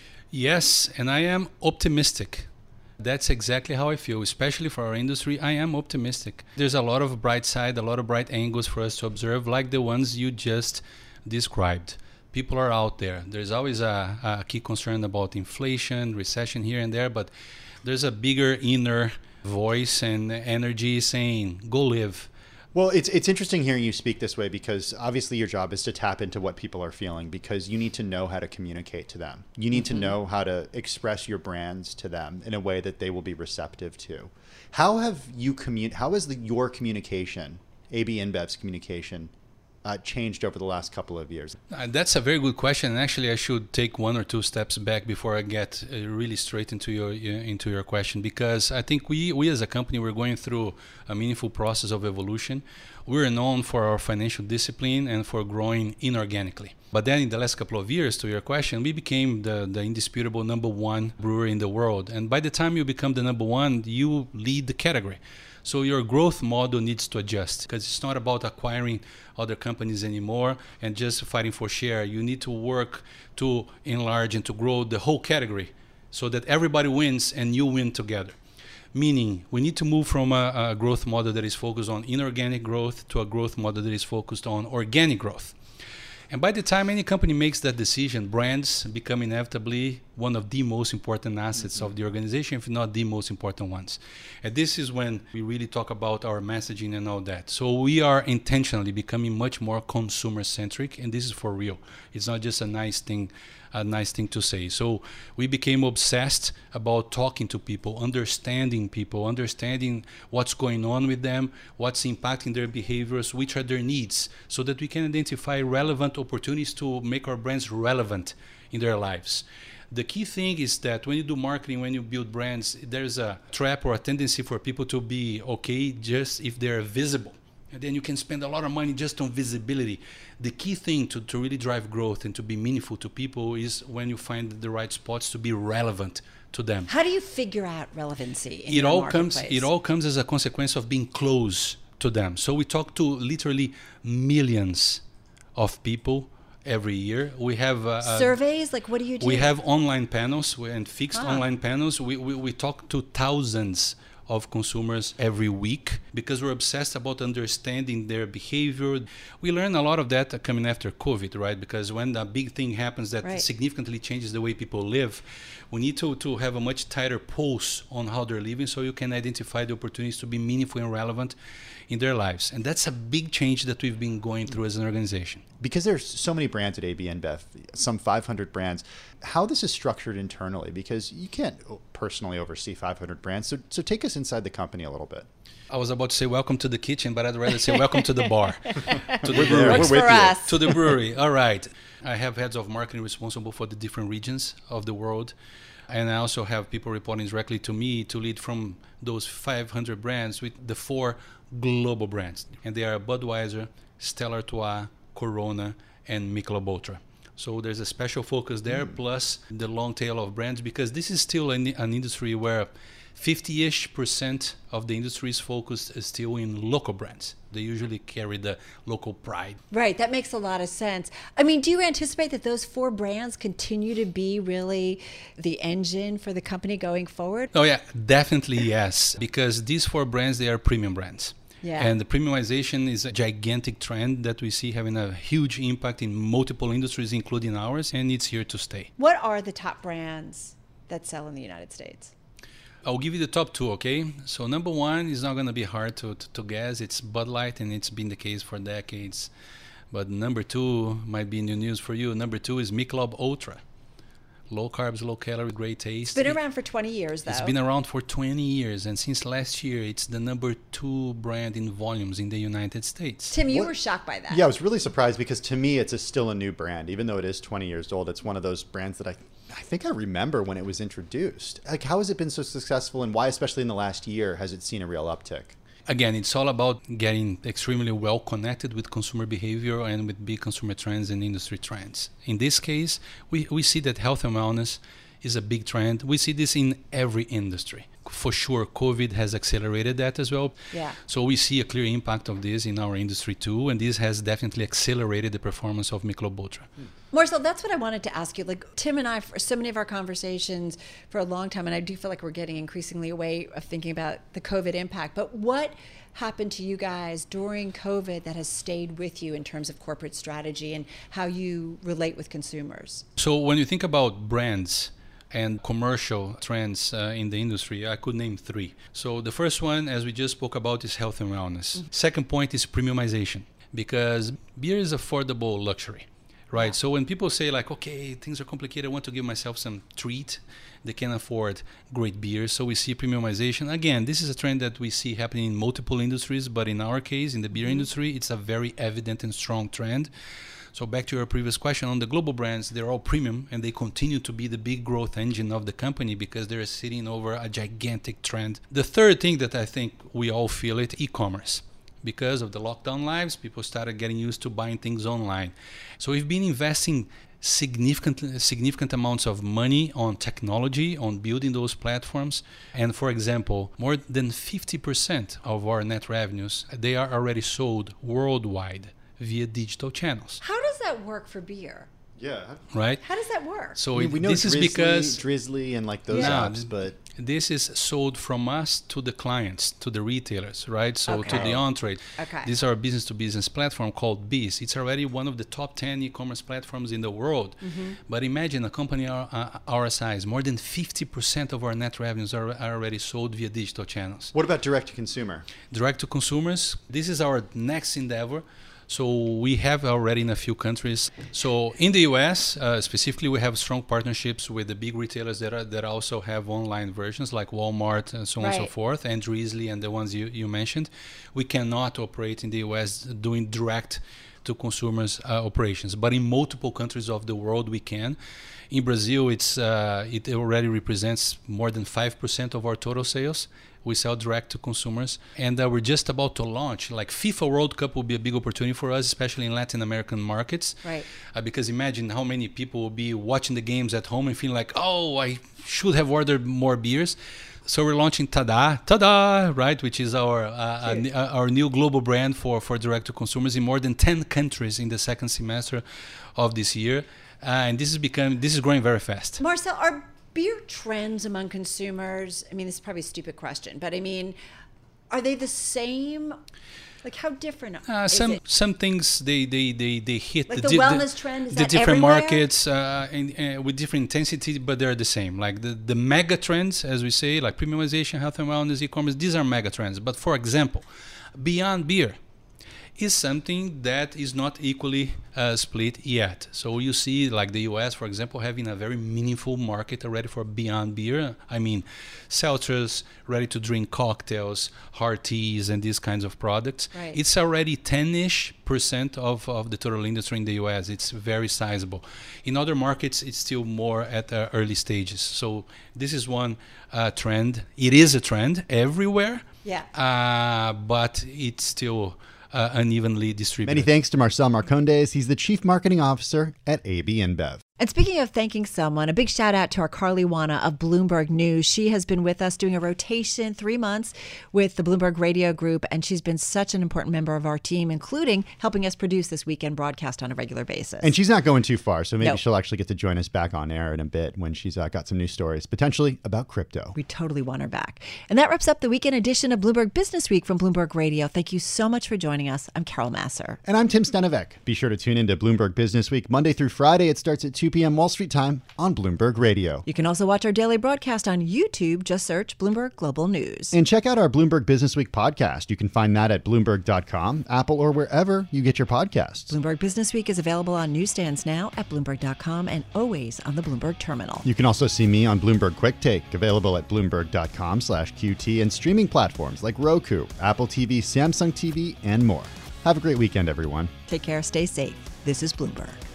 S18: Yes, and I am optimistic. That's exactly how I feel, especially for our industry. I am optimistic. There's a lot of bright side, a lot of bright angles for us to observe, like the ones you just described. People are out there. There's always a, a key concern about inflation, recession here and there, but there's a bigger inner voice and energy saying, go live.
S5: Well, it's it's interesting hearing you speak this way, because obviously your job is to tap into what people are feeling, because you need to know how to communicate to them. You need mm-hmm. to know how to express your brands to them in a way that they will be receptive to. How have you commun- How has the, your communication, A B InBev's communication, uh, changed over the last couple of years?
S18: Uh, that's a very good question, and actually I should take one or two steps back before I get uh, really straight into your uh, into your question, because I think we we as a company, we're going through a meaningful process of evolution. We're known for our financial discipline and for growing inorganically. But then in the last couple of years, to your question, we became the, the indisputable number one brewery in the world. And by the time you become the number one, you lead the category. So your growth model needs to adjust, because it's not about acquiring other companies anymore and just fighting for share. You need to work to enlarge and to grow the whole category so that everybody wins and you win together. Meaning, we need to move from a, a growth model that is focused on inorganic growth to a growth model that is focused on organic growth. And by the time any company makes that decision, brands become inevitably one of the most important assets mm-hmm. of the organization, if not the most important ones. And this is when we really talk about our messaging and all that. So we are intentionally becoming much more consumer-centric, and this is for real. It's not just a nice thing, a nice thing to say. So we became obsessed about talking to people, understanding people, understanding what's going on with them, what's impacting their behaviors, which are their needs, so that we can identify relevant opportunities to make our brands relevant in their lives. The key thing is that when you do marketing, when you build brands, there's a trap or a tendency for people to be okay just if they're visible. And then you can spend a lot of money just on visibility. The key thing to, to really drive growth and to be meaningful to people is when you find the right spots to be relevant to them.
S9: How do you figure out relevancy in
S18: it
S9: your
S18: all
S9: marketplace?
S18: comes It all comes as a consequence of being close to them. So we talk to literally millions of people every year. We have uh,
S9: surveys. Like, what do you do?
S18: We have online panels and fixed
S9: ah.
S18: online panels. We, we we talk to thousands of consumers every week because we're obsessed about understanding their behavior. We learn a lot of that coming after COVID, right? Because when a big thing happens that
S9: right.
S18: significantly changes the way people live, we need to, to have a much tighter pulse on how they're living so you can identify the opportunities to be meaningful and relevant in their lives. And that's a big change that we've been going through as an organization.
S5: Because there's so many brands at A B InBev, some five hundred brands, how this is structured internally, because you can't personally oversee five hundred brands. So, so take us inside the company a little bit.
S18: I was about to say welcome to the kitchen, but I'd rather say welcome to the bar. To
S5: the brewery.
S9: Works
S5: We're with
S9: for
S5: you.
S9: us.
S18: To the brewery. All right. I have heads of marketing responsible for the different regions of the world. And I also have people reporting directly to me to lead from those five hundred brands with the four global brands. And they are Budweiser, Stella Artois, Corona, and Michelob Ultra. So there's a special focus there, mm. plus the long tail of brands, because this is still an, an industry where fifty-ish percent of the industry is focused is still in local brands. They usually carry the local pride.
S9: Right, that makes a lot of sense. I mean, do you anticipate that those four brands continue to be really the engine for the company going forward?
S18: Oh yeah, definitely yes, because these four brands, they are premium brands.
S9: Yeah.
S18: And the premiumization is a gigantic trend that we see having a huge impact in multiple industries, including ours, and it's here to stay.
S9: What are the top brands that sell in the United States?
S18: I'll give you the top two, okay? So number one is not going to be hard to, to, to guess. It's Bud Light, and it's been the case for decades. But number two might be new news for you. Number two is Michelob Ultra. Low carbs, low calorie, great taste.
S9: It's been around for twenty years, though.
S18: It's been around for twenty years, and since last year, it's the number two brand in volumes in the United States.
S9: Tim, you
S5: What-
S9: were shocked by that.
S5: Yeah, I was really surprised because to me, it's a, still a new brand. Even though it is twenty years old, it's one of those brands that I, I think I remember when it was introduced. Like, how has it been so successful, and why, especially in the last year, has it seen a real uptick?
S18: Again, it's all about getting extremely well connected with consumer behavior and with big consumer trends and industry trends. In this case, we, we see that health and wellness is a big trend. We see this in every industry. For sure, COVID has accelerated that as well.
S9: Yeah.
S18: So we see a clear impact of this in our industry too, and this has definitely accelerated the performance of Michelob Ultra.
S9: Marcel, that's what I wanted to ask you. Like Tim and I, for so many of our conversations for a long time, and I do feel like we're getting increasingly away of thinking about the COVID impact. But what happened to you guys during COVID that has stayed with you in terms of corporate strategy and how you relate with consumers?
S18: So when you think about brands and commercial trends uh, in the industry, I could name three. So the first one, as we just spoke about, is health and wellness. Mm-hmm. Second point is premiumization, because beer is affordable luxury, right? Yeah. So when people say like, okay, things are complicated, I want to give myself some treat, they can afford great beer. So we see premiumization. Again, this is a trend that we see happening in multiple industries, but in our case, in the beer mm-hmm. industry, it's a very evident and strong trend. So back to your previous question, on the global brands, they're all premium and they continue to be the big growth engine of the company because they're sitting over a gigantic trend. The third thing that I think we all feel it, e-commerce. Because of the lockdown lives, people started getting used to buying things online. So we've been investing significant significant amounts of money on technology, on building those platforms. And for example, more than fifty percent of our net revenues, they are already sold worldwide via digital channels.
S9: How does that work for beer?
S5: Yeah.
S18: Right?
S9: How does that work?
S18: So
S5: I mean, we know
S18: this
S5: Drizzly,
S18: is because
S5: Drizzly and like those
S18: yeah.
S5: apps, but
S18: this is sold from us to the clients, to the retailers, right? So
S9: Okay.
S18: to the on-trade.
S9: Okay.
S18: This is our business-to-business platform called B I S. It's already one of the top ten e-commerce platforms in the world.
S9: Mhm.
S18: But imagine a company our, uh, our size, more than fifty percent of our net revenues are, are already sold via digital channels.
S5: What about direct-to-consumer?
S18: Direct-to-consumers, this is our next endeavor. So we have already in a few countries. So in the U S, uh, specifically, we have strong partnerships with the big retailers that are, that also have online versions like Walmart and so on and so
S9: Right.
S18: forth, and Drizzly and the ones you, you mentioned. We cannot operate in the U S doing direct to consumers uh, operations, but in multiple countries of the world we can. In Brazil, it's uh, it already represents more than five percent of our total sales. We sell direct to consumers, and uh, we're just about to launch. Like FIFA World Cup will be a big opportunity for us, especially in Latin American markets.
S9: Right.
S18: Uh, because imagine how many people will be watching the games at home and feeling like, oh, I should have ordered more beers. So we're launching Tada, Tada, right, which is our uh,
S9: Cute.
S18: uh, our new global brand for, for direct to consumers in more than ten countries in the second semester of this year, uh, and this is becoming this is growing very fast.
S9: Marcel, are beer trends among consumers, I mean, this is probably a stupid question, but I mean, are they the same? Like, how different
S18: Uh,
S9: is
S18: some
S9: it?
S18: some things they they they, they hit
S9: Like
S18: the,
S9: the
S18: di-
S9: wellness trend, is
S18: the
S9: that
S18: different
S9: everywhere?
S18: markets uh, and, uh, with different intensity, but they're the same. Like the, the mega trends, as we say, like premiumization, health and wellness, e-commerce. These are mega trends. But for example, Beyond Beer is something that is not equally uh, split yet. So you see, like the U S, for example, having a very meaningful market already for Beyond Beer. I mean, seltzers, ready-to-drink cocktails, hard teas, and these kinds of products.
S9: Right.
S18: It's already ten-ish percent of, of the total industry in the U S. It's very sizable. In other markets, it's still more at uh, early stages. So this is one uh, trend. It is a trend everywhere.
S9: Yeah.
S18: Uh, but it's still uh, unevenly distributed.
S5: Many thanks to Marcel Marcondes. He's the Chief Marketing Officer at A B InBev.
S2: And speaking of thanking someone, a big shout out to our Carly Wana of Bloomberg News. She has been with us doing a rotation three months with the Bloomberg Radio Group, and she's been such an important member of our team, including helping us produce this weekend broadcast on a regular basis.
S5: And she's not going too far, so maybe
S2: Nope.
S5: she'll actually get to join us back on air in a bit when she's uh, got some new stories, potentially about crypto.
S2: We totally want her back. And that wraps up the weekend edition of Bloomberg Business Week from Bloomberg Radio. Thank you so much for joining us. I'm Carol Masser.
S5: And I'm Tim Stenovec. Be sure to tune in to Bloomberg Business Week Monday through Friday. It starts at two two p.m. Wall Street time on Bloomberg Radio.
S2: You can also watch our daily broadcast on YouTube. Just search Bloomberg Global News.
S5: And check out our Bloomberg Business Week podcast. You can find that at Bloomberg dot com, Apple, or wherever you get your podcasts.
S2: Bloomberg Business Week is available on newsstands now at Bloomberg dot com and always on the Bloomberg Terminal.
S5: You can also see me on Bloomberg Quick Take, available at Bloomberg dot com slash Q T and streaming platforms like Roku, Apple T V, Samsung T V, and more. Have a great weekend, everyone.
S2: Take care. Stay safe. This is Bloomberg.